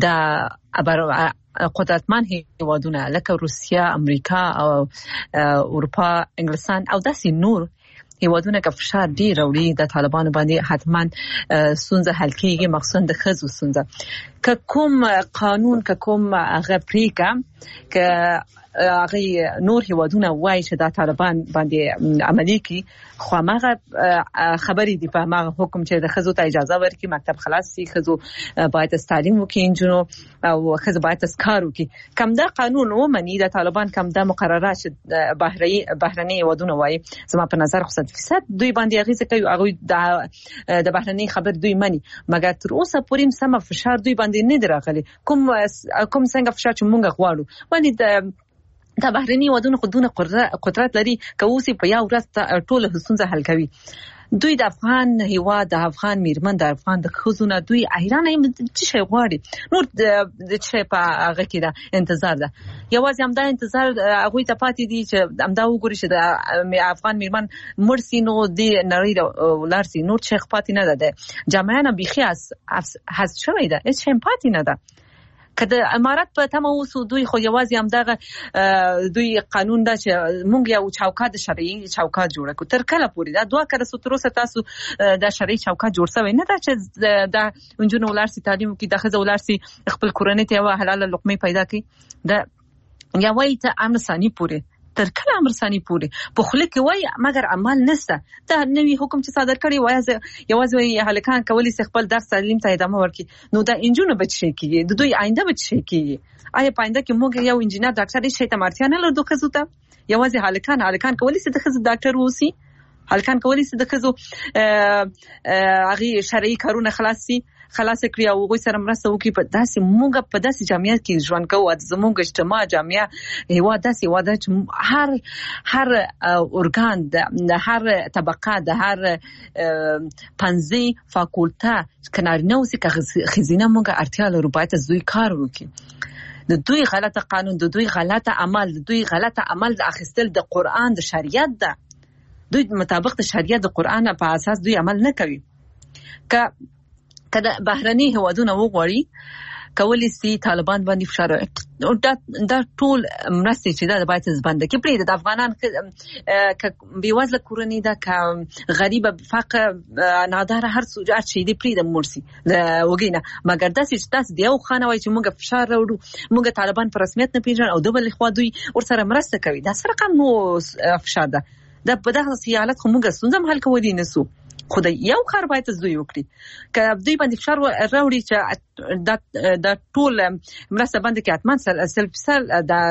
د قدرتمن هیوادونه لکه روسیه، امریکا او اروپا، انګلستان او داسې نور هیوادونه که فشار ډیر راوړي د طالبانو باندې حتما ستونزه حل کیږي، مخصوصا د ښځو ستونزه. که کوم قانون که کوم هغه پریکړه که هغه نور هیوادونه وایي چې دا طالبان باندې عملي کړي، خو هغه خبرې دي په هغه حکم چې د ښځو ته اجازه ورکړي مکتب خلاص شي، ښځو باید تعلیم وکړي، نجونو او ښځو باید کار وکړي. کم دا قانون ومني د طالبان، کم دا مقررات چې بهرني هیوادونه وایي، زما په نظر خو 100% دوی باندې اغیزه کوي، هغه د بهرني خبر دوی مني، مګر تر اوسه پورې سم فشار دوی باندې نه راغلی. کوم څنګه فشار چې مونږ غواړو، باندې د بهرني هیوادونو خودونه قدرت لري که اوسې په یو ورځ ټول ستونزه حل کوي. دوی د افغان هیواد د افغان میرمن د افغان د خزونه دوی ایران هم چې شي غواړي نور د چې په هغه کې دا انتظار ده یوازې همدا انتظار هغه ته پاتې دي چې همدا وګوري چې د افغان میرمن مرسي نو د نړۍ ولارسي نور چې پاتې نه ده جامعه بيخي حس شوی ده هیڅ شي پاتې نه ده کله امارات په تمه وسو دوی خو یوازې همدغه دوی قانون دا چې مونږ یو چوکاټ شرعي چوکاټ جوړ کړو تر کله پورې دا دوه کړه ستروسه تاسو د شرعي چوکاټ جوړ شوی نه دا چې دا انجونو ولارسي تعلیم کې د خزه ولارسي خپل کورنۍ ته یو حلاله لقمه پیدا کړي دا یوای ته امر ثاني پورې تر کله امر ثاني پورې په خله کې وای مګر عمل نشته دا نوې حکم چې صادر کړي وای یوازې هلکان کولی سي خپل درس تعلیم ته ادامه ورکړي نو دا انجونو بچي کیږي د دوی آینده بچي کیږي آیا پاینده کې موږ یو انجینر ډاکټر شي ته مرتیا نه لرو خزو ته یوازې هلکان کولی سي د خزو ډاکټر ووسی هلکان کولی سي د خزو هغه شرعي کارونه خلاص کړی او غوي سره مرسته وکړي په داسې موږ په داسې جامعه کې ژوند کوو د زموږ اجتماع جامعه هوا داسې واده چې هر اورګان د هر طبقه د هر پنځه فاکولټه کنارینه اوسې که خزینه موږ اړتیا لرو باید دوی کار وکړي د دوی غلطه قانون د دوی غلطه عمل د دوی غلطه عمل د اخیستل د قران د شریعت ده دوی مطابق د شریعت د قران په اساس دوی عمل نه کوي کله بهرني هوادونه وغواړي کولی سي طالبان باندې فشار دا ټول مرستې چې دا باید زبنده کې پرې د افغانان ک بیوازله کورنۍ دا ک غریب فقر نادار هر څه چې دې پرې د مرسي وګینه مګر دا چې تاسو دیو خانه وای چې موږ فشار راوړو موږ طالبان په رسمیت نه پیژنو او د بل خوا دوی ورسره مرسته کوي دا سره کوم فشار ده دا په دغه سیالت خو موږ څنګه حل کوو دي نسو خدای یو کار باید دوی وکړي که دوی باندې فشار راوړي چې د ټول مرسته باندې کې اتمن سل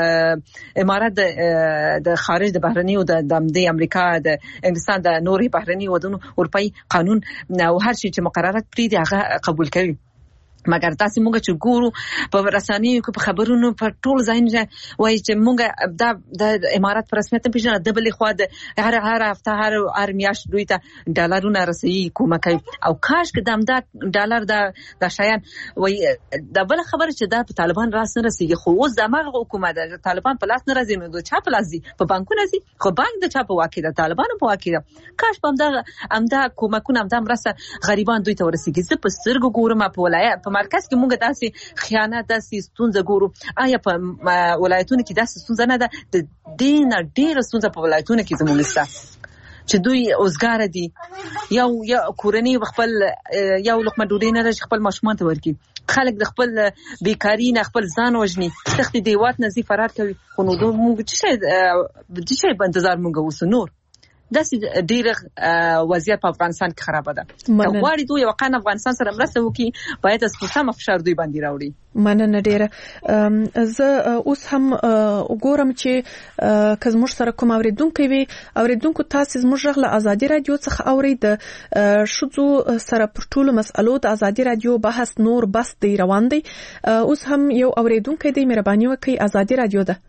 د امارات د خارج د بهرنی او د امریکا د انګلستان د نوري بهرنی ودونو اروپאי قانون او هر شي چې مقررات پرې دي هغه قبول کوي مګر تاسو موږ چې ګورو په رسنیو کې په خبرونو په ټول ځای وایي چې موږ د امارات پر رسمیت پیژنه د بلې خوا د هر هفته هر میاشت دوی ته ډالرونه رسېږي کومه کوي او کاش کې د ډالر د شایان وایي د بل خبره چې دا په طالبان راس نه رسېږي خو اوس د هغه حکومت د طالبان په لاس نه راځي نو د چا په لاس دي په بانکونو دي خو بانک د چا په واکې د طالبانو په واکې ده کاش په همدا کومکونه همدا مرسته غریبان دوی ته ورسېږي زه په سترګو ګورم په ولایت مرکز کې موږ داسې خیانت داسې ستونزه ګورو آیا په ولایتونو کې داسې ستونزه نه ده د دین ډېر ستونزه په ولایتونو کې زموږ سره چې دوی اوسګار دي یو کورنۍ خپل یو لقمه ډوډۍ نه لري خپل ماشومان ته ورکړي خلک د خپل بیکاری نه خپل ځان وژني سختي دیوات نزي فرار کوي خو نو موږ چې په انتظار موږ وسو نور داسې ډېر وضعیت په افغانستان کې خراب ده که غواړي دوی واقعا افغانستان سره مرسته وکړي باید تاسو سم فشار دوی باندې راوړي مننه ډېره زه اوس هم وګورم چې که زموږ سره کوم اوریدونکو تاسو زموږ غږ له ازادي رادیو څخه اورید شذو سره پر ټولو مسألو د ازادي رادیو بحث نور بس دی روان دی اوس هم یو اوریدونکو دی مهرباني وکړئ ازادي رادیو ده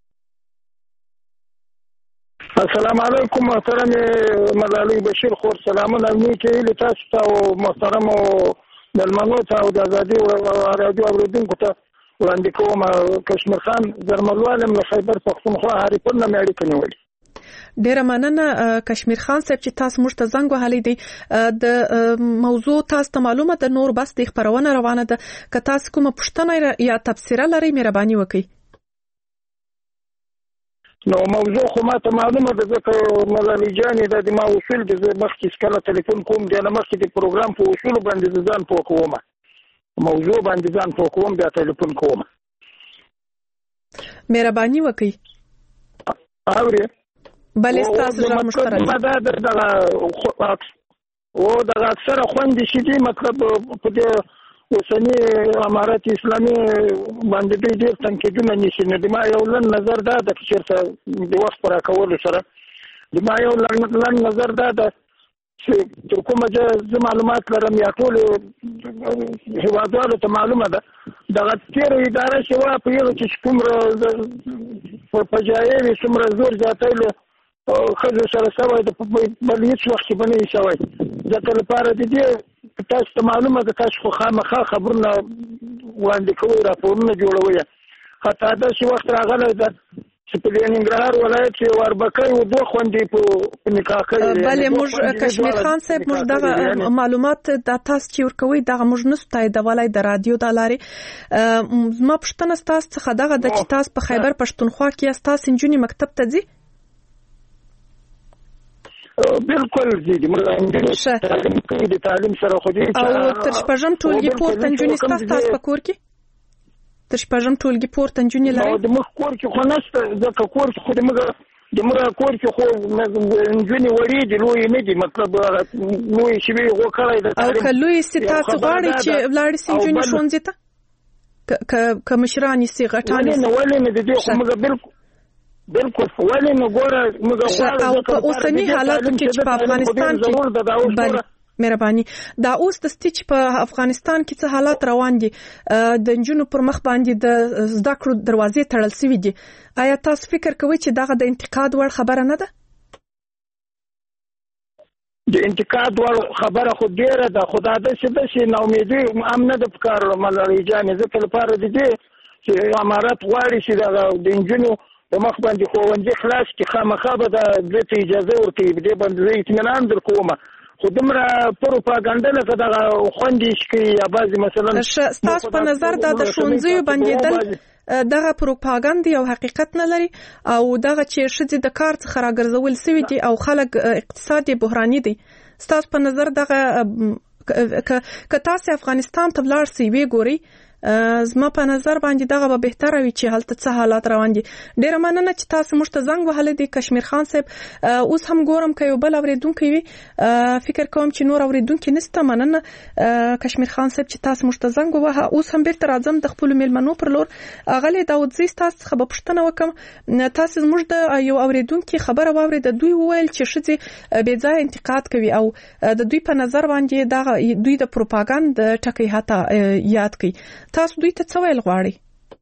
السلام علیکم محترم ملالۍ بشیر خور سلامونه نیکې له تاسو ته او محترم ملمنو ته او د ازادي رادیو اوریدونکو ته وړاندې کوم کشمیر خان زرملوالم له خیبر پښتونخوا هریپور نه مې اړیکه نیولې ډیره مننه کشمیر خان صاحب چې تاسو موږ ته زنګ وهلی دی د موضوع تاسو ته معلومه ده نور بس د خبرونه روانه ده که تاسو کومه پوښتنه یا تبصره لرئ مهرباني وکړئ نو موضوع خو ما ته معلومه ده ځکه ملالۍ جانې د ما اصول دي زه مخکې کله تلیفون کوم بیا نه مخکې د پروګرام په اصولو باندې ځان پوه کوم موضوع باندې ځان پوه کوم بیا تلیفون کوم مهرباني وکړئ اورې بلې ستاسو سره مشترک او د اکثره خوندې چې دي مطلب په دې اوسنی امارات اسلامي باندې ډېر تنقیدونه نیسي نو د ما یو لن نظر دا ده چې چېرته د وخت په راکولو سره د ما یو لن نظر دا ده چې تر کومه زه معلومات لرم یا ټول هېوادوالو ته معلومه ده دغه تېره اداره چې وه په یغه چې څومره په جایې وي څومره زور زیاتی له خزو سره سوی د بل هیڅ وخت کې به نه وي شوی ځکه لپاره د دې تاسو ته معلومه ده تاسو خو خامخا خبرونه وړاندې کوئ راپورونه جوړوئ حتی داسې وخت راغلی ده چې په ننګرهار ولایت کې وربکۍ و دوه خوندې په نکاح کړي بلې موږ کشمیر خان صاحب موږ دغه معلومات د تاسو چې ورکوي دغه موږ نسو تاییدولای د رادیو د لارې زما پوښتنه ستاسو څخه دغه ده چې تاسو په خیبر پښتونخوا کې یاست تاسو نجونې مکتب ته ځئ بالکل دي موږ د تعلیم سره خو دې او تر شپږم ټولګي پورته نجونې ستاسو په کور کې تر شپږم ټولګي پورته نجونې لري د مخ کور کې خو نشته ځکه کور کې خو د موږ کور کې خو نجونې وړې دي لوی نه دي مطلب لوی شي وي کړی د او که لوی سي تاسو غواړئ چې ولاړې سي نجونې ښوونځي ته که مشرانې سي غټانې سي ولې نه د دې خو موږ بالکل ولې نه ګوره موږ غواړو او په اوسني حالاتو کې چې په افغانستان کې مهرباني دا اوس د ستیچ په افغانستان کې څه حالات روان دي د نجونو پر مخ باندې د زده کړو دروازې تړل شوې دي آیا تاسو فکر کوئ چې دغه د انتقاد وړ خبره نه ده د انتقاد وړ خبره خو ډیره ده خو دا داسې ناامیدي هم نه ده پکار ملالۍ جانې ځکه لپاره د دې چې امارات غواړي چې د نجونو په مخ باندې ښوونځي خلاص کړي خامخا به دې ته اجازه ورکوي دې باندې زه اطمینان در کوم خو دومره پروپاګاندا لکه دغه خوندې شي یا بعضې مثلا ستاسو په نظر دا د ښوونځیو بندېدل دغه پروپاګاندا یو حقیقت نه لري او دغه چې ښځې د کار څخه راګرځول سوي دي او خلک اقتصادي بحراني دي ستاسو په نظر دغه که تاسو افغانستان ته ولاړ سئ وی ګورئ زما په نظر باندې دغه به بهتره وي چې هلته څه حالات روان دي ډیره مننه چې تاسو موږ ته زنګ وهلی دی کشمیر خان صاحب اوس هم ګورم که یو بل اورېدونکی وي فکر کوم چې نور اورېدونکي نشته مننه کشمیر خان صاحب چې تاسو موږ ته زنګ ووهه اوس هم بیرته راځم د خپلو میلمنو پر لور اغلې داودزی تاسو څخه به پوښتنه وکړم تاسو زموږ د یو اورېدونکي خبره واورېده دوی وویل چې ښځې بې ځایه انتقاد کوي او د دوی په نظر باندې دغه دوی د پروپاګاندا ټکی حتی یاد کوي تاسو دوی ته څه ویل غواړئ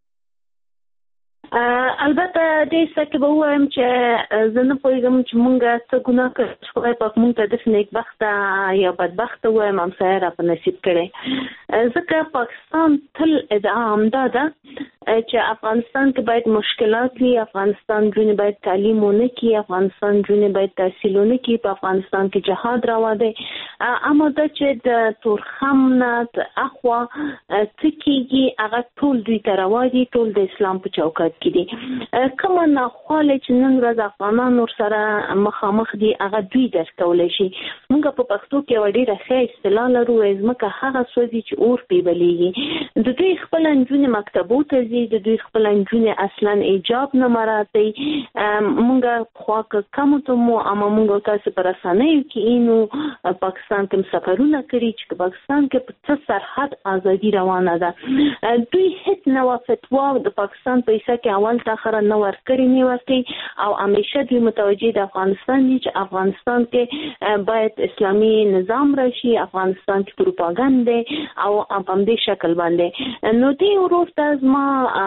البته دې څه به وایم چې زه نه پوهېږم چې مونږ څه ګناه کړې خدای پاک مونږ ته داسې نیکبخته یا بدبخته وایم همسایه راپه نصیب کړی ځکه پاکستان تل ادعا همدا ده چې افغانستان کې باید مشکلات وي افغانستان نجونې باید تعلیم ونه کړي افغانستان نجونې باید تحصیل ونه کړي په افغانستان کې جهاد روا دی اما دا چې د تورخم نه اخوا څه کېږي هغه ټول دوی ته روا دي ټول د اسلام په چوکاټ کې دي کومه ناخواله چې نن ورځ افغانان ورسره مخامخ دي هغه دوی درک کولی شي موږ په پښتو کې یوه ډېره ښه اصطلاح لرو ځمکه هغه سوځي چې اور پرې بلیږي د دوی خپله نجونې مکتبو ته ځي د دوی خپله نجونې اصلا ایجاب نه مراتی موږ پخوا که کمو ته مو اما موږ تاسو په رسنیو کې اینو پاکستان کې سفرونه کړي چې پاکستان کې په څه سرحد ازادي روانه ده دوی هیڅ نوه فتوا د پاکستان په حصه کې اول تا آخره نه ورکړي نه ورکړي او همیشه دوی متوجه د افغانستان دي چې افغانستان کې باید اسلامي نظام راشي افغانستان کې پروپاګاندا او په همدې شکل باندې نو دې وروسته زما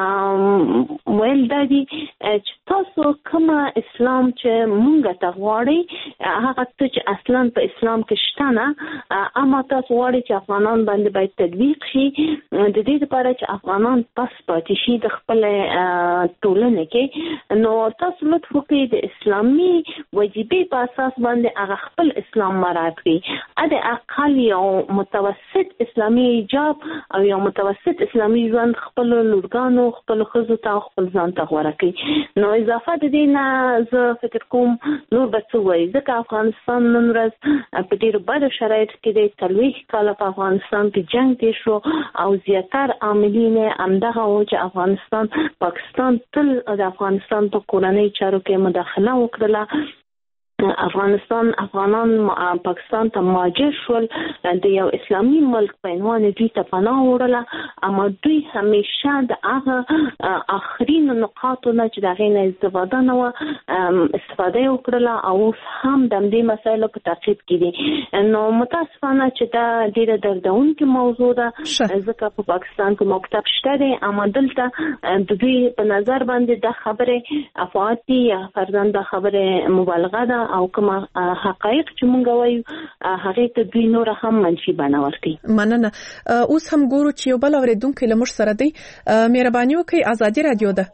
ویل دا دي چې تاسو کومه اسلام چې مونږ ته غواړئ هغه څه چې اصلا په اسلام کې شته نه اما تاسو غواړئ چې افغانان باندې باید تطبیق شي د دې لپاره چې افغانان پس پاتې شي د خپل ټولنه کې نو تاسو لطف وکړئ د اسلامي وجیبې په اساس باندې هغه خپل اسلام مراعات کړئ د اقل یو متوسط اسلامي ایجاب او یو متوسط اسلامي ژوند خپل لورګانو خپل ښځو ته خپل ځان ته غوره کړئ نو اضافه د دې نه زه فکر کوم نور به څه وایي ځکه افغانستان نن ورځ په ډېرو بدو شرایطو کې دی 40 کاله په افغانستان کې جنګ تېر شو او زیاتر عاملین یې همدغه و چې افغانستان پاکستان تل د افغانستان په کورنۍ چارو کې مداخله وکړله افغانان پاکستان ته مهاجر شول د یو اسلامي ملک په عنوان دوی ته پناه وړله اما دوی همیشه د هغه آخرین نقاطو نه چې د هغې نه استفاده نه وه استفاده یې وکړله او اوس هم د همدې مسایلو په تعقیب کې دي. نو متاسفانه چې دا ډېره دردونکې موضوع ده ځکه په پاکستان کې مکتب شته دی اما دلته د دوی په نظر باندې دا خبرې افعاد دي یا فرضاً دا خبرې مبالغه ده او کوم حقایق چې مونږ وایو هغه ته دوی نور هم منفي بڼه ورکوي. مننه. اوس هم ګورو چې یو بل اوریدونکو له موږ سره دی. مهرباني وکړئ ازادي رادیو ده.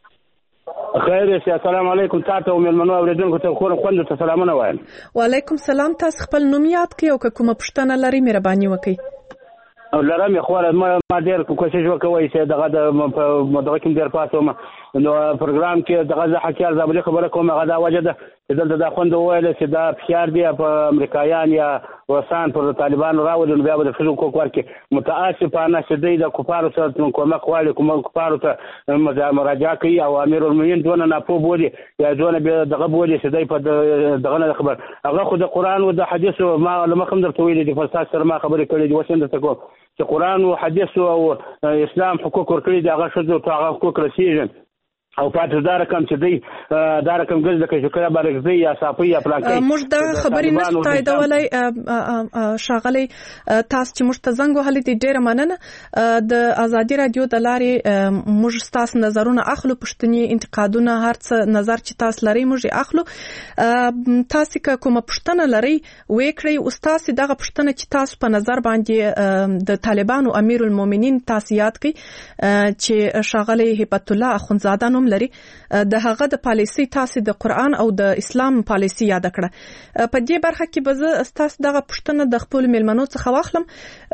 خیر شه. السلام علیکم تاسو او مېلمنو اوریدونکو ته خوند ته سلامونه وایم. وعلیکم سلام. تاسو خپل نوم یاد کړئ او کومه پوښتنه لرئ مهرباني وکړئ. لرم خو ما ډېر کوشش وکوي چې دغه د دغه کوم ډېر پاتوم نو پروګرام کې دغه ځکه چې زابلی خبره کوم هغه دا وجه ده چې دلته دا خوند وویل چې دا فشار دی په امریکایان یا روسان پر طالبانو راولي نو بیا به د ښځو حقوق ورکړي. متاسفانه چې دوی د کفارو سره کومک غواړي کوم کفارو ته مراجعه کوي او امیرالمؤمنین دونه ناپوه بولي یا دونه دغه بولي چې دوی په دغه نه خبر هغه خو د قرآن او د حدیثو ما له مخه هم درته ویلي دي فلسفه سره ما خبرې کړې دي اوس هم درته کوم چې قرآن او حدیث او اسلام حقوق ورکړي دي هغه ښځو ته هغه حقوق رسېږي او پاتې دا رقم چې دی دا رقم ګرځي که شکر بارګزي یا صافي یا پلاکي موږ دا خبرې نشو تاییدولای شاغلي تاسو چې موږ ته زنګ وهلي دي ډېر مننه. د ازادي رادیو د لارې موږ تاسو نظرونه اخلو پښتني انتقادونه هر څه نظر چې تاسو لري موږ اخلو. تاسو کومه پښتنه لري وکړئ او تاسو دغه پښتنه چې تاسو په نظر باندې د طالبانو امیر المؤمنین تاسو یاد کړئ چې شاغلي هبت الله اخونزاده لري د هغه د پالیسي تاسو د قرآن او د اسلام پالیسي یاد کړه. په دې برخه کې به زه تاسو دغه پوښتنه د خپل مېلمنو څخه واخلم.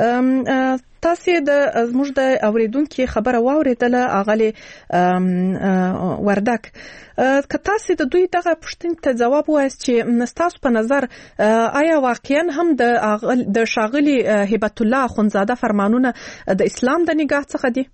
تاسو د زموږ د اوریدونکو خبره واوریدله اغلی وردک که تاسو د دوی دغه پوښتنې ته جواب وایاست چې تاسو په نظر آیا واقعا هم د شاغلي هبت الله اخونزاده فرمانونه د اسلام د نگاه څخه دي؟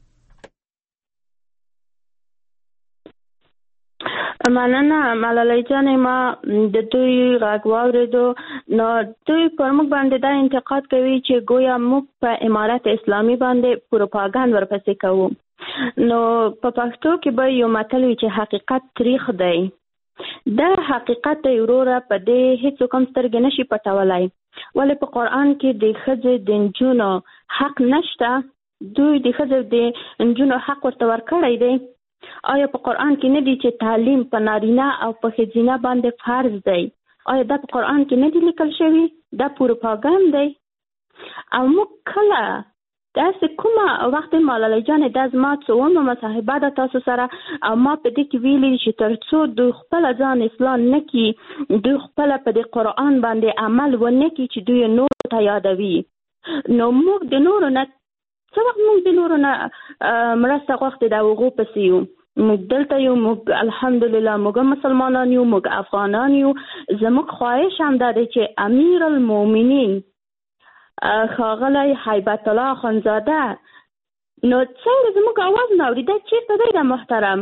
مننه ملالۍ جانې ما د دوی غږ واورېدو نو دوی پر موږ باندې دا انتقاد کوي چې گویا موږ په امارت اسلامي باندې پروپاګاندا ورپسې کوو. نو په پښتو کې به یو متل وي چې حقیقت تریخ دی. دا حقیقت دی وروره په دې هیڅ کوم سترګې نشي پټولای ولې په قرآن کې د ښځې د نجونو حق نشته. دوی د ښځې د نجونو حق ورته ورکړی دی. آیا په قرآن کې نه دی چې تعلیم په نارینه او په ښځینه باندې فرض دی؟ آیا دا په قرآن کې نه دی لیکل شوی؟ دا پروپاګاندا دی. او موږ کله داسې کومه وخت ملالۍ جانې دا زما څومره مصاحبه ده تاسو سره او ما په دې کې ویلي چې تر څو دوی خپل ځان اصلاح نه کړي دوی خپل په دې قرآن باندې عمل ونه کړي چې دوی نور ته یادوي نو موږ د نورو نه څه وخت موږ د نورو نه مرسته غوښتې د هغو پسې یو. موږ دلته یو، موږ الحمدلله موږ مسلمانان یو، موږ افغانان یو. زموږ خواهش هم دا دی چې امیر المؤمنین ښاغلی هیبت الله اخونزاده نو څنګه زموږ اواز نه اوري؟ دا چېرته دی دا محترم؟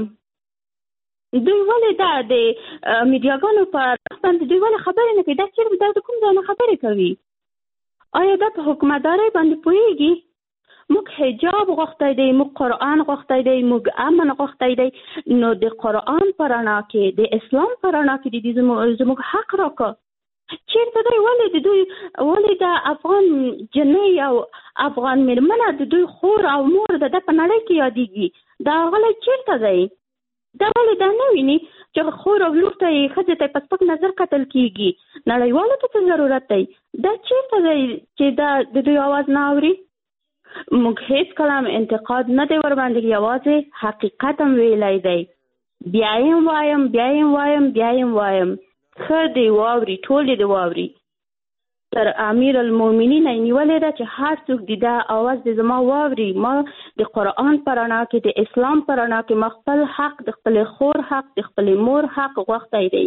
دوی ولې دا د میډیاګانو په باندې دوی ولې خبرې نه کوي؟ دا چېرته دا د کوم ځای نه خبرې کوي؟ آیا دا په حکومتدارۍ باندې پوهېږي؟ موږ حجاب غوښتی دی، موږ قرآن غوښتی دی، موږ امن غوښتی دی. نو د قرآن په رڼا کې د اسلام په رڼا کې د زموږ حق راکړه. چېرته دی؟ ولې د دوی ولې د افغان جنۍ او افغان مېرمنه د دوی خور او مور د په نړۍ کې یادېږي؟ دا غلی چېرته دی؟ دا ولې دا نه ویني چې خور او لور ته یې ښځې ته په سپک نظر کتل کېږي؟ نړیوالو ته څه ضرورت دی؟ دا چېرته دی چې دا د دوی اواز نه اوري؟ موږ هیڅ کلام انتقاد نه دی ورباندې، یوازې حقیقت هم ویلی دی. بیا یې وایم بیا یې وایم بیا یې وایم ښه دی واوري، ټول دې واوري. تر امیر المؤمنین یې نیولې ده چې هر څوک دې دا اواز دې زما واوري. ما د قرآن په رڼا کې د اسلام په رڼا کې ما خپل حق، د خپلې خور حق، د خپلې مور حق غوښتی دی.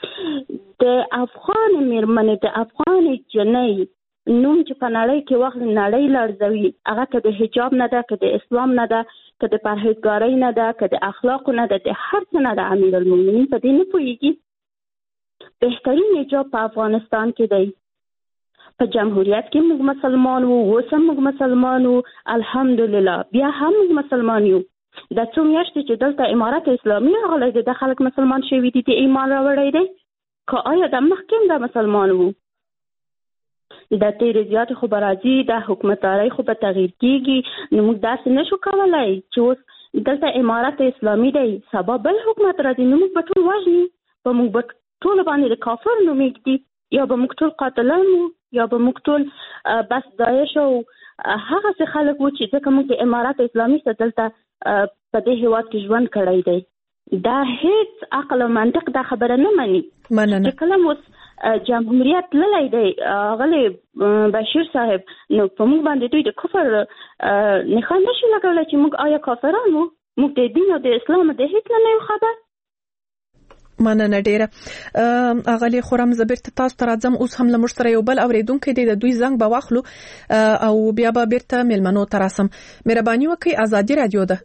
د افغان مېرمنې، د افغان جنۍ نوم چې په نړۍ کې وخت نړۍ لړزوي، هغه که د حجاب نه ده، که د اسلام نه ده، که د پرهیزګارۍ نه ده، که د اخلاقو نه ده، د هر څه نه ده. امیر المؤمنین په دې نه پوهېږي. بهترین جا په افغانستان کې دی. په جمهوریت کې موږ مسلمان وو، اوس هم موږ مسلمان وو، الحمدلله. بیا هم موږ مسلمان یو. د څو میاشتې چې دلته امارت اسلامي راغلی دی، د خلک مسلمان شوي دي، د ایمان راوړی دی. که آیا د مخکې هم د مسلمان وو؟ د تیرې زیاتې خو به راځي، د حکومتدارۍ خو به تغییر کېږي. نو موږ داسې نشو کولی چې اوس دلته امارت اسلامي دی، سبا بل حکومت راځي، نو موږ به ټول وژني، په موږ به ټول باندې د کافر نوم ایږدي، یا به موږ ټول قاتلان وو، یا به موږ ټول بس داعش او هغسې خلک وو چې ځکه موږ د امارت اسلامي څخه دلته په دې هېواد کې ژوند کړی دی. دا هیڅ عقل او منطق دا خبره نه مني. چې کله اوس جمهوریت تللی دی غلی بشیر صاحب، نو په موږ باندې دوی د کفر نښان نشي لګولی چې موږ آیا کافران وو. موږ د دین او د اسلام د هیڅ نه یو خبر. مننه ډیره. اغلی خورم زبرت تاسو ته راځم. اوس هم له موږ سره یو بل اوریدونکو دی، د دوی زنګ به واخلو او بیا به بیرته میلمنو ته راسم. مهرباني وکړئ، ازادي رادیو ده.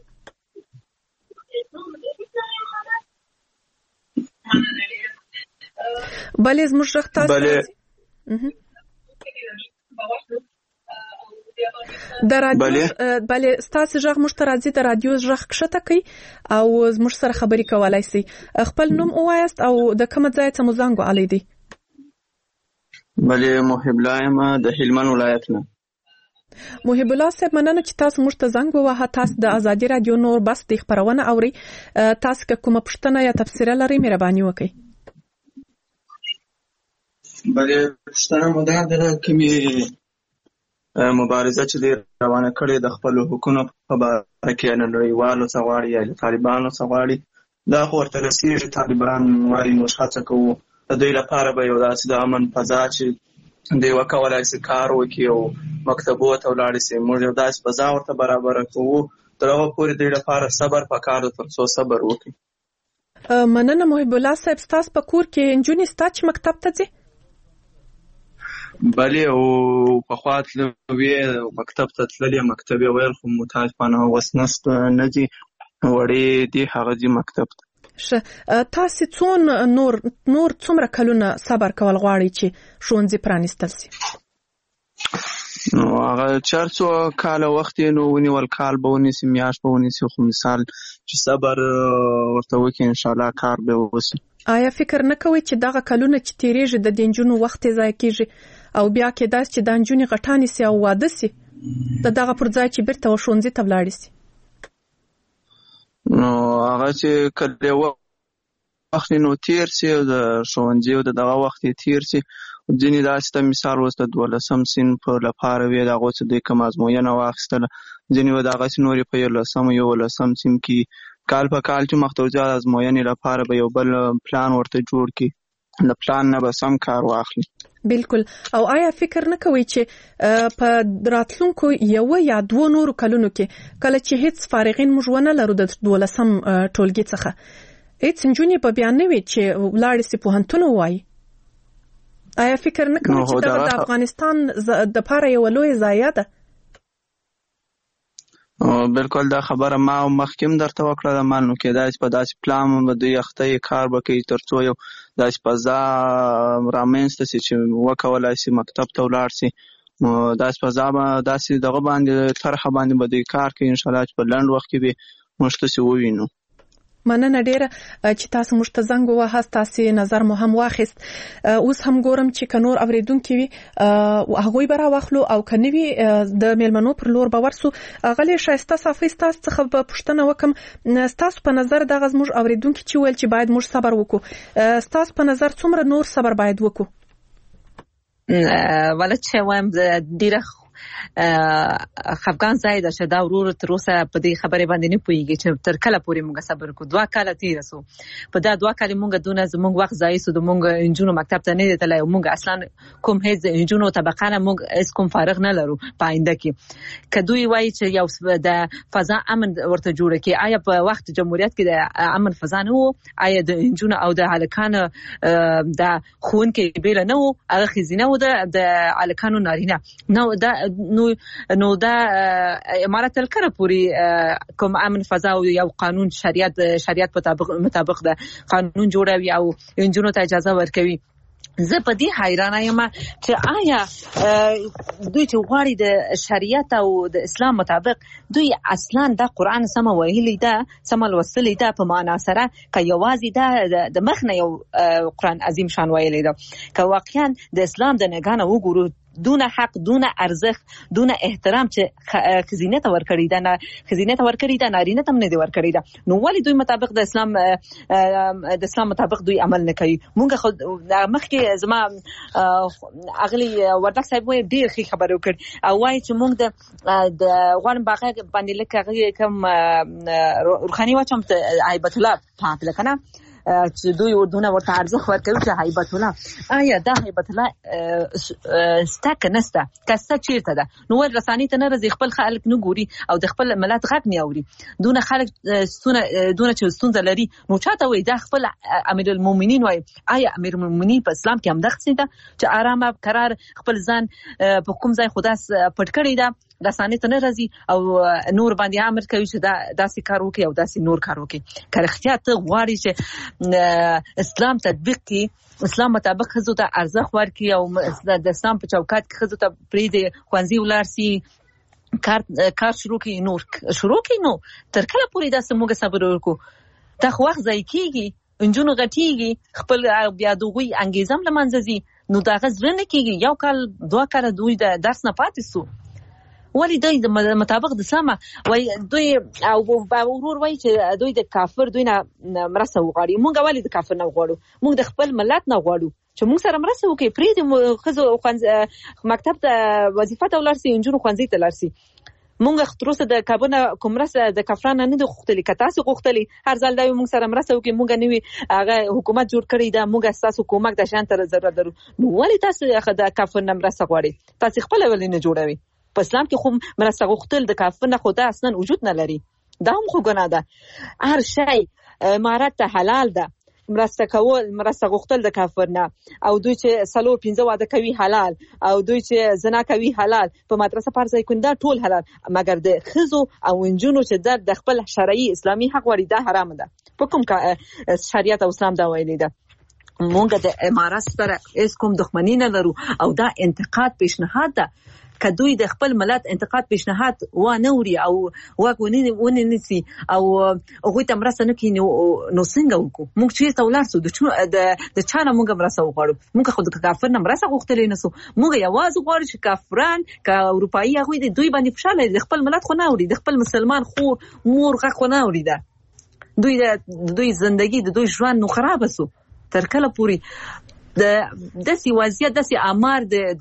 بله زموږ غږ تاسو د رادیو بله ستاسو غږ موږ ته راځي، د رادیو غږ کښته کړئ او زموږ سره خبرې کولای شئ. خپل نوم ووایاست او د کوم ځای څخه مو زنګ وهلی دی؟ بله محب الله یم د هلمند ولایت نه. محب الله صاحب، مننه چې تاسو موږ ته زنګ ووهه. تاسو د ازادي رادیو نور بس د خبرونه اوري. تاسو که کومه پوښتنه یا تبصره لرئ مهرباني وکړئ. بله پوښتنه مو دا ده، کومې مبارزه چې روانه کړې د خپلو حقونو په باره کې نړیوالو څه غواړي یا د طالبانو څه غواړي، دا خو ورته رسېږي. طالبان وایي موږ هڅه کوو د دوی لپاره به یو داسې د امن فضا چې دوی وکولای شي کار وکړي او مکتبو ته ولاړ شي، موږ یو داسې فضا ورته برابره کوو. تر هغه پورې دوی لپاره صبر پکار دی، تر څو صبر وکړي. مننه محب الله صاحب. ستاسو په کور کې نجونې شته چې مکتب ته ځي؟ بله، او پخوا تلوې مکتب ته تللې، مکتب یې ویل، خو متاسفانه اوس نه ځي، وړې دي، هغه ځي مکتب ته. ښه، تاسې نور څومره کلونه صبر کول غواړئ چې ښوونځي پرانیستل شي؟ نو هغه چار څو کاله وخت یې نو ونیول، کال به ونیسي، میاشت به ونیسي، خو مثال چې صبر ورته وکړي انشاءالله کار به وشي. آیا فکر نه کوئ چې دغه کلونه چې تیریږي د دې نجونو وخت یې ضایع کیږي او بیا کېدای چې دا نجونې غټانې سي او واده سي، د دغه پر ځای چې بیرته ښوونځي ته ولاړې سي؟ نو هغه چې کله وخت نو تیر سي او د ښوونځي او دغه وخت یې تیر سي، ځینې داسې ته مثال اوس د 12م صنف لپاره وي، د هغو څه دوی کوم ازموینه واخیستله، ځینې به د هغسې نورې په 11م 11م صنف کې کال په کال چې مخته ورځي ازموینې لپاره به یو بل پلان ورته جوړ کړي، د پلان نه به سم کار واخلي. بالکل. او آیا فکر نه کوئ چې په راتلونکو یو یا دوه نورو کلونو کې کله چې هیڅ فارغین موږ ونه لرو د 12م ټولګي څخه، هیڅ نجونې به بیا نه وي چې ولاړې سي پوهنتون ووایي؟ آیا فکر نه کوئ چې دغه د افغانستان دپاره یوه لویه ضایعه ده؟ بالکل، دا خبره ما مخکې هم درته وکړه، د مانو کېدای چې په داسې پلان به دوی اخته کار به کوي تر څو یو داسې فضا رامنځته شي چې وکولای شي مکتب ته ولاړ شي. نو داسې فضا به داسې دغه باندې طرحه باندې به دوی کار کوي، انشاءالله چې په لنډ وخت کې به موږ تاسې ووینو. مننه ډیره چې تاسو موږ ته زنګ ووهاست، تاسو نظر مو هم واخیست. اوس هم ګورم چې که نور اوریدونکي وي هغوی به راواخلو او که نه وي د میلمنو پر لور به ورسو. غلې ښایسته صافۍ، ستاسو څخه به پوښتنه وکړم، ستاسو په نظر دغه زموږ اوریدونکي چې ویل چې باید موږ صبر وکړو، ستاسو په نظر څومره نور صبر باید وکړو؟ ولا چې وایم ډیره خفګان ځای ده چې دا ورور تر اوسه په دې خبرې باندې نه پوهیږي چې تر کله پورې موږ صبر وکړو. 2 کاله تیر سو، په دا 2 کاله موږ دونه زموږ وخت ضایع سو، د موږ انجونو مکتب ته نه دیتلای، موږ اصلا کوم هیڅ انجونو طبقه نه موږ اس کوم فارغ نه لرو په آینده کې. کدوې وایي چې یو د فضا امن ورته جوړ کړي، آیا په وخت جمهوریت کې د امن فضا نه وو؟ آیا د انجونو او د هلکانو د خون کې بیل نه وو؟ هغه خزینه و د هلکانو نارینه نو دا نو دا امارت الکره پوری کوم امن فضا او یو قانون شریعت مطابق دا قانون جوړوي او انجونو ته اجازه ورکوي. زه په دې حیرانه یم چې آیا دوی چې غواړي د شریعت او د اسلام مطابق دوی اصلا د قرآن سم ویلي ده سم لوستلي ده په معنا سره که یوازې ده د مخ نه یو قرآن عظیم شان ویلي ده که واقعا د اسلام د نگاه وګورو دون حق دون ارزښت دون احترام چې خزینه ته ورکړی ده نه خزینه ته ورکړی ده نارینه ته نه دی ورکړی ده نو ولی دوی مطابق د اسلام مطابق دوی عمل نه کوي. مونږ خو مخکې زما اغلی وردک صاحب وایي ډیر ښه خبرو کړ او وایي چې مونږ د غوړم باغ باندې لکه کوم روحاني واچم هیبت الله پاک لکنه چې دوی ورته ارزښت ورکوي چې هیبت الله آیا دا هیبت الله ستک نسته کسه چیرته ده نو ول رساني ته نه رزي خپل خلک نه ګوري او د خپل ملت غږ نه اوري دونه خلک دونه چې ستونزه لري نو چاته وي دا خپل امیر المؤمنین وای آیا امیر المؤمنین په اسلام کې هم دغه څه ده چې آرامه قرار خپل ځان په کوم ځای خدا پټ کړی ده رساني ته نه راځي او نور باندې امر کوي چې داسې کار وکړي او داسې نور کار وکړي. که اختیار ته غواړي چې اسلام تطبیق کړي اسلام مطابق خزو ته ارزښت ورکړي او د اسلام په چوکاټ کې خزو ته پریږدي ښوونځي ولاړ سي کار شروع کړي نور شروع کړي نو تر کله پورې داسې موږ صبر وکړو دا خو وخت ضایع کیږي انجونو غټیږي خپل بیا دوی انګیزم لمنځه ځي نو دا غزر نه کیږي یو کال دوه کال دوی د درس نه پاتې سو ولی دوی د مطابق د سما وای دوی او ورور وای چې دوی د کافر دوی نه مرسته وغواړي مونږ ولی د کافر نه وغواړو مونږ د خپل ملت نه وغواړو چې مونږ سره مرسته وکړي پرې د خزو مکتب ته وظیفه ته ولرسي انجونو خوانځي ته لرسي مونږ خطروسه د کابونه کومرسه د کفران نه د خوختلي کتاسو خوختلي هر ځل دا مونږ سره مرسته وکړي مونږ نیوي هغه حکومت جوړ کړی دا مونږ اساسو کومک د شان تر ضرورت درو نو ولی تاسو د کافر نه مرسته غواړي تاسو خپل ولې نه جوړوي په اسلام کې خو مرسته غوښتل د کافر نه خدا اصلا وجود نه لري دا هم خو ګناه ده هر شی امارت ته حلال ده مرسته کول مرسته غوښتل د کافر نه او دوی چې 3-5 واده کوي حلال او دوی چې زنا کوي حلال په مدرسه پر ځای کوندا ټول حلال مګر د خزو او انجونو چې د خپل شرعي اسلامي حق وړي دا حرام ده په کوم شریعت او اسلام دا ویلي ده مونږ د امارت سره اس کوم دښمنی نه لرو او دا انتقاد پیشنهاد ده کدوې د خپل ملت انتقاد پیشنهاد و نه وري او واګونی نسی او هغه ته مرسته نه کینو نو څنګه وکړو موږ چې تولار سو د چانه موږ مرسته وغواړو موږ خو د کافر نه مرسته غوښتلې نه سو موږ یوازې غواړو چې کافران کا اروپایي هغه دوی باندې فشار لري د خپل ملت خو نه اوري د خپل مسلمان خو مور غ خو نه اوري ده دوی زندگی د دوی ژوند نو خراب سو تر کله پوری د داسې وضعیت داسې امر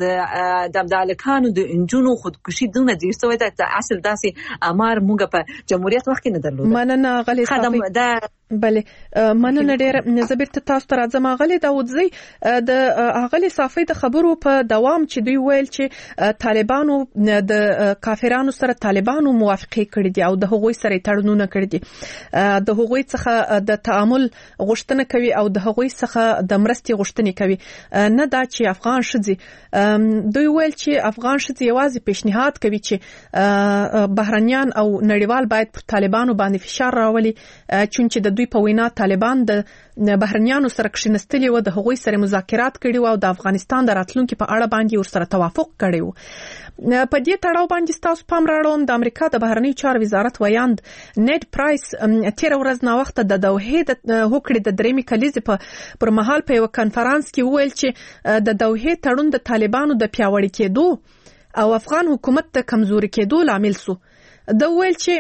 د الکانو د انجونو خودکشي دونه ډیر شوی د اصل داسې امر موږ په جمهوریت وخت کې نه درلود مننه غلي خدم دا بله مننه ډیر زبرت تاسو ته راځم غلي داودزی د غلي صافي د خبرو په دوام چې دوی ویل چې طالبانو د کافرانو سره طالبانو موافقه کړې دي او د هغوی سره تړونونه کړې دي د هغوی څخه د تعامل غوښتنه کوي او د هغوی څخه د مرستې غوښتنه کوي نه دا چې افغان شذي دوی ویل چې افغان شذي یوازې پیشنهاد کوي چې بهرنیان او نړیوال باید پر طالبانو باندې فشار راولي چونچې د دوی په وینا طالبان د بهرنیانو سره کښینستلي و د هغوی سره مذاکرات کړي و او د افغانستان د راتلونکو په اړه باندې ورسره توافق کړي و په دې تړاو باندې تاسو پام راړوم د امریکا د بهرنی چارو وزارت ویاند نیډ پرایس تیر ورځ نا وخت د دوحې د هوکړې د درېمې کلیزې پر مهال په یو کانفرنس کې ویل چې د دوحې تړون د طالبانو د پیاوړي کېدو او افغان حکومت د کمزوري کېدو لامل سو د ویل چې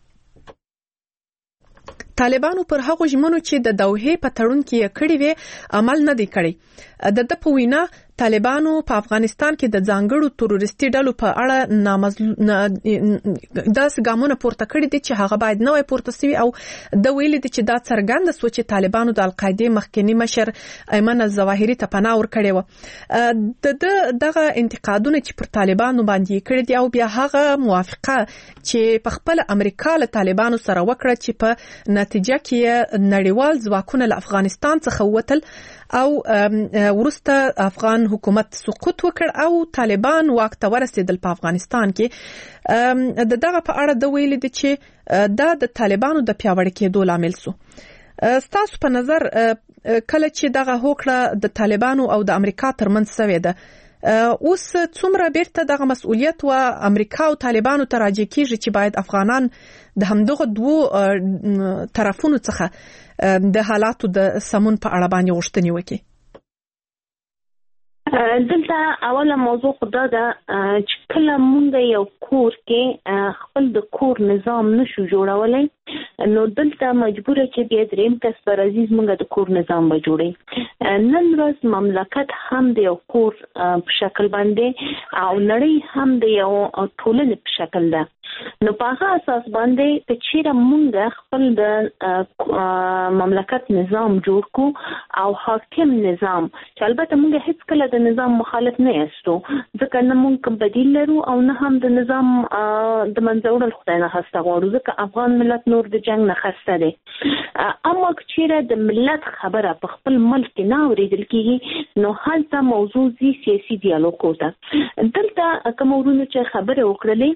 طالبانو پر هغه ژمنو چې د دوحې په تړون کې کړی وي عمل نه دی کړی د په وینا طالبانو په افغانستان کې د ځانګړو تروریستي ډلو په اړه داس ګامونه پورته کړی دي چې هغه باید نوې پورته سوي او د ویلي دي چې دا څرګند سو چې طالبانو د القاعده مخکنی مشر ایمن الظواهری ته پناه ورکړی و دغه انتقادونه چې پر طالبانو باندې کړی دي او بیا هغه موافقه چې په خپل امریکا له طالبانو سره وکړه چې په نتیجه کې نړیوال ځواکونه له افغانستان څخه وتل او ورسته افغان حکومت سقوط وکړ او طالبان واک ته ورسېدل په افغانستان کې د دغه په اړه د ویل دي چې دا د طالبانو د پیاوړي کېدو لامل سو. ستاسو په نظر کله چې دغه هوکړه د طالبانو او د امریکا ترمنځ شوې ده اوس څومره بیرته دغه مسؤلیت و امریکا او طالبانو ته راجع کیږي چې باید افغانان د همدغه دوه طرفونو څخه د حالاتو د سمون په اړه باندې غوښتنې وکړي؟ دلته اوله موضوع خدا ده چې کله مونږ یو کور کې خپل د کور نظام نشو جوړولای نو دلته مجبوره چې بیا دریم کس پر عزیز مونږ د کور نظام به جوړي. نن ورځ مملکت هم د یو کور په شکل باندې او نړۍ هم د یو ټولنې په شکل ده. نو په هغه اساس باندې چې چیرې مونږ خپل د مملکت نظام جوړ کو او حاکم نظام چې البته مونږ هیڅ کله د نظام مخالف نه یاستو ځکه نه مونږ کوم بدیل لرو او نه هم د نظام د منځوړل خدای نه خسته غواړو ځکه افغان ملت نور د جنگ نه خسته دی. اما چیرې د ملت خبره په خپل ملک کې نه اوریدل کیږي نو هلته موضوع زی سیاسي ډیالوګ کوته. دلته کوم ورونو چې خبره وکړلې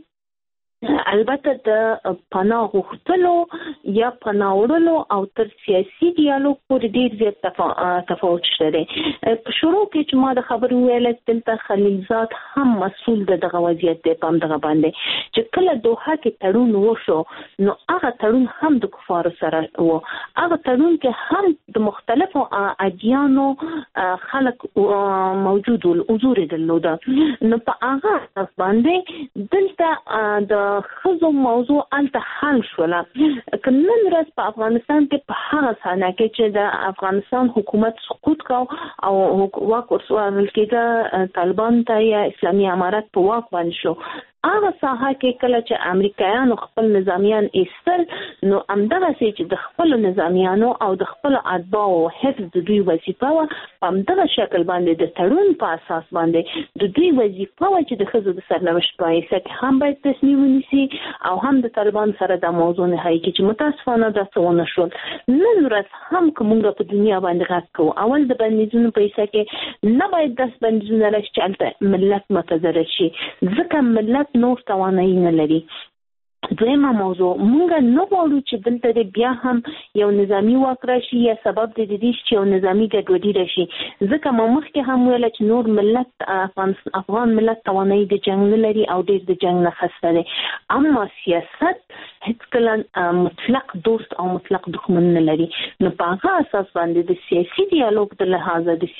البته د پناه غوښتلو یا پناه وړلو او تر سیاسي ډیالوګ پورې ډیر زیات تفاوت شته. په شروع کې چې ما د خبرو ویل دلته خلیلزاد هم مسؤل دغه وضعیت دی په همدغه باندې چې کله دوحه کې تړون وشو نو هغه تړون هم د کفارو سره و. هغه تړون کې هم د مختلفو ادیانو خلک موجود ول حضور درلوده. نو په هغه اساس باندې دلته د خزو موضوع الته حل شوله. نن ورځ په افغانستان کې په هغه سانه کې چې د افغانستان حکومت سقوط کو او واک ورسول کېده طالبان ته یا اسلامي امارت په واک باندې شو هغه ساحه کې کله چې امریکایانو خپل نظامیان ایستل نو همدغه چې د خپل نظامیانو او د خپل اتباع او حفظ د دوی وظیفه و په همدغه شکل باندې د تړون په اساس باندې د دوی وظیفه و چې د خزو د سرنوشت په حیثیت کې هم باید تصمیم ونیسي او هم د طالبان سره د موضوع نهایی کې چې متاسفانه دا څه ونه شول. نن ورځ هم کومه په دنیا باندې غږ کوو اول د بندیزونو په حیثیت کې نه باید داس بندیزونه راشي چې ملت متضرر شي ځکه ملت نور توانایی نه لري. دویمه موضوع مونږ نه غواړو چې دلته بیا هم یو نظامی واک راشي یا سبب د دې چې یو نظامی ګډوډي راشي ځکه ما مخکې هم ویل چې نور ملت افغان ملت توانایی د جنگ نه لري او ډېر د جنگ نه خسته دی. اما سیاست هیڅ کله مطلق دوست او مطلق دښمن نه لري. نو په هغه اساس باندې د سیاسي ډیالوګ د لحاظه د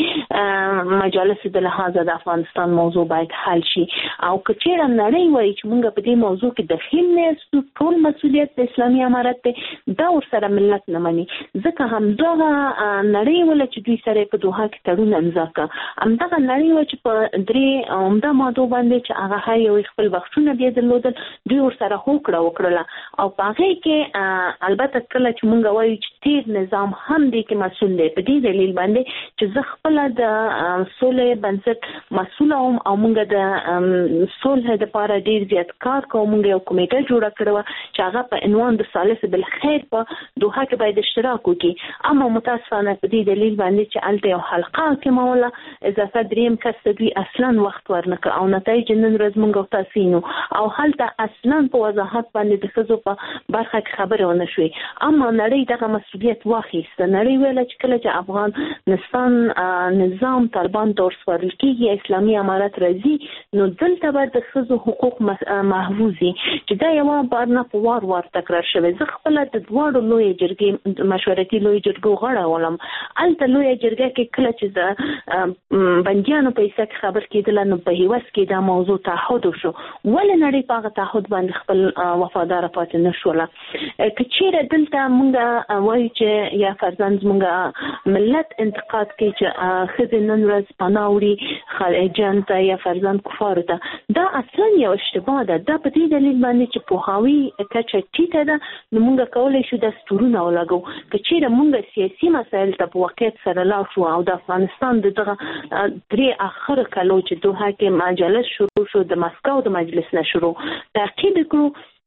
سیاسي مجالس د لحاظه د افغانستان موضوع باید حل شي او کچېره نړۍ وایي چې مونږ په دې موضوع کې د خلنه ټول مسؤلیت د اسلامي امارت ته دا ورسره ملت نه مني ځکه همدغه نړۍ ول چې دوی سره په دوحه کې تړون امضا کړ همدغه نړۍ و چې په درې عمده ماده باندې چې هغه هر یو خپل بخښونه بیا درلودل دوی ورسره هوکړه وکړه او په هغه کې البته کله چې مونږ وایو چې تیر نظام هم دې کې مسؤل دی په دې دلیل باندې چې زه خپل د سولې بنسټ مسؤل او مونږ د سولې لپاره ډیر زیات کار کوو. مونږ یو کمیټه جوړه کړو چې هغه په عنوان د ثالث بالخير په دوحه کې باید اشتراک وکړي. اما متاسفانه په دې دلیل باندې چې الته یو حلقه کې مولا اضافه دریم کس دوی اصلا وخت ورنکړ او نتایج نن ورځ مونږ تاسو نو او هلته اصلا په وضاحت باندې د خزو په برخه کې خبره ونه شوې. اما نړۍ دغه مسؤلیت واخیسته. نړۍ ویل چې کله چې افغانستان نظام طالبان ته ورسپارل کېږي اسلامي امارت راځي نو دلته به د خزو حقوق محفوظ چې دا یو بار نه په وار تکرار شوی. زه خپل د دواړو لوی جرګې مشورتي لوی جرګو غړی ولم. الته لوی جرګه کې کله چې د بندیانو په حساب خبر کېدل نو په هیوس کې دا موضوع تعهد شو ولې نړۍ په تعهد باندې خپل وفادار پاتې نشوله. کچېره دلته مونږ وایو چې یا فرزند مونږ ملت انتقاد کوي چې خزې نن ورځ پناه وړي خارجان ته یا فرزند کفار ته دا اصلا یو اشتباه ده. دا په دې دلیل باندې چې پوهاوی کچه ټیټه ده نو مونږ کولای شو د ستورونه ولګو کچېره مونږ سیاسي مسایل ته په واقعیت سره لاړ شو او د افغانستان دغه درې اخر کلو چې دوحه کې مجلس شروع شو د مسکو د مجلس نه شروع تعقیب کړو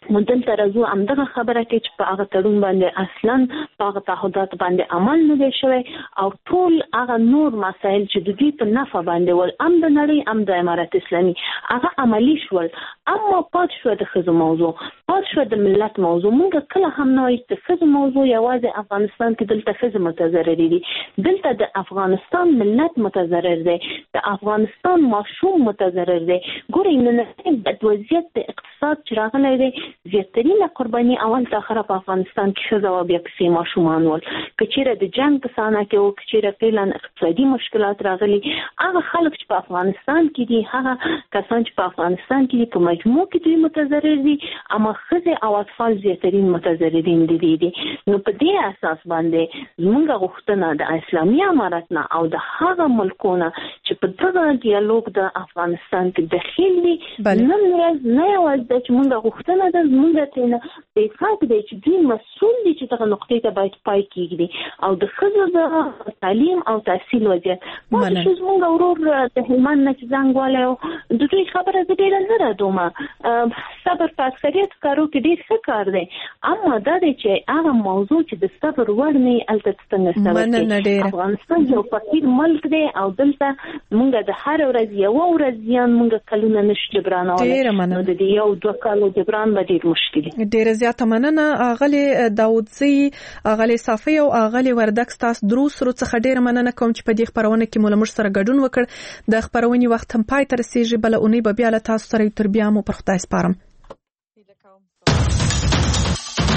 دلته راځو همدغه خبره کې چې په هغه تړون باندې اصلا په هغه تعهدات باندې عمل نه دی شوی او ټول هغه نور مسایل چې د دې په نفع باندې ول هم د نړۍ هم د امارات اسلامي هغه عملی شول اما پات شو د ښځو موضوع پات شو د ملت موضوع موږ کله هم نه وایو چې ښځو موضوع یوازې افغانستان کې دلته ښځې متضررې دي دلته د افغانستان ملت متضرر دی د افغانستان ماشوم متضرر دی ګورئ نن د وضعیت د اقتصاد چې راغلی دی زیاترینه قرباني اول تا اخره په افغانستان کې ښځه او بیا پسې ماشومان ول که چیرې د جنگ په سانه کې او که چیرې فعلا اقتصادي مشکلات راغلي هغه خلک چې په افغانستان کې دي هغه کسان چې په افغانستان کې دي په مجموع کې دوی متضرر دي اما ښځې او اطفال زیاترین متضررین دي نو په دې اساس باندې زموږ غوښتنه د اسلامي امارت نه او د هغه ملکونو چې په دغه ډیالوګ د افغانستان کې داخل دي نن ورځ نه یوازې چې موږ غوښتنه ده موږ ته نه د حق دی چې دوی مسؤل دي چې دغه نقطې ته باید پای کېږدي او د ښځو د تعلیم او تحصیل وضعیت چې زموږ ورور د هلمند نه چې زنګ والی او د دوی خبره زه ډېره نه ردومه صبر په اکثریت کارو کې ډېر ښه کار دی اما دا دی چې هغه موضوع چې د صبر وړ نه هلته څنګه صبر افغانستان یو فقیر ملک دی او دلته موږ د هر ورځ یوه ورځ زیان موږ کلونه نشو جبرانولی نو د دې یو دوه کالو جبران به ډېر مشکل دی ډیره زیاته مننه اغلی داودزی اغلی صافی او اغلی وردک تاسو دروس سره څخه ډیره مننه کوم چې په دې خبرونه کې مول مش سره ګډون وکړ د خبرونې وخت هم پای تر رسیدي بل اونۍ به بیا له تاسو سره تر بیا مو پر خدای سپارم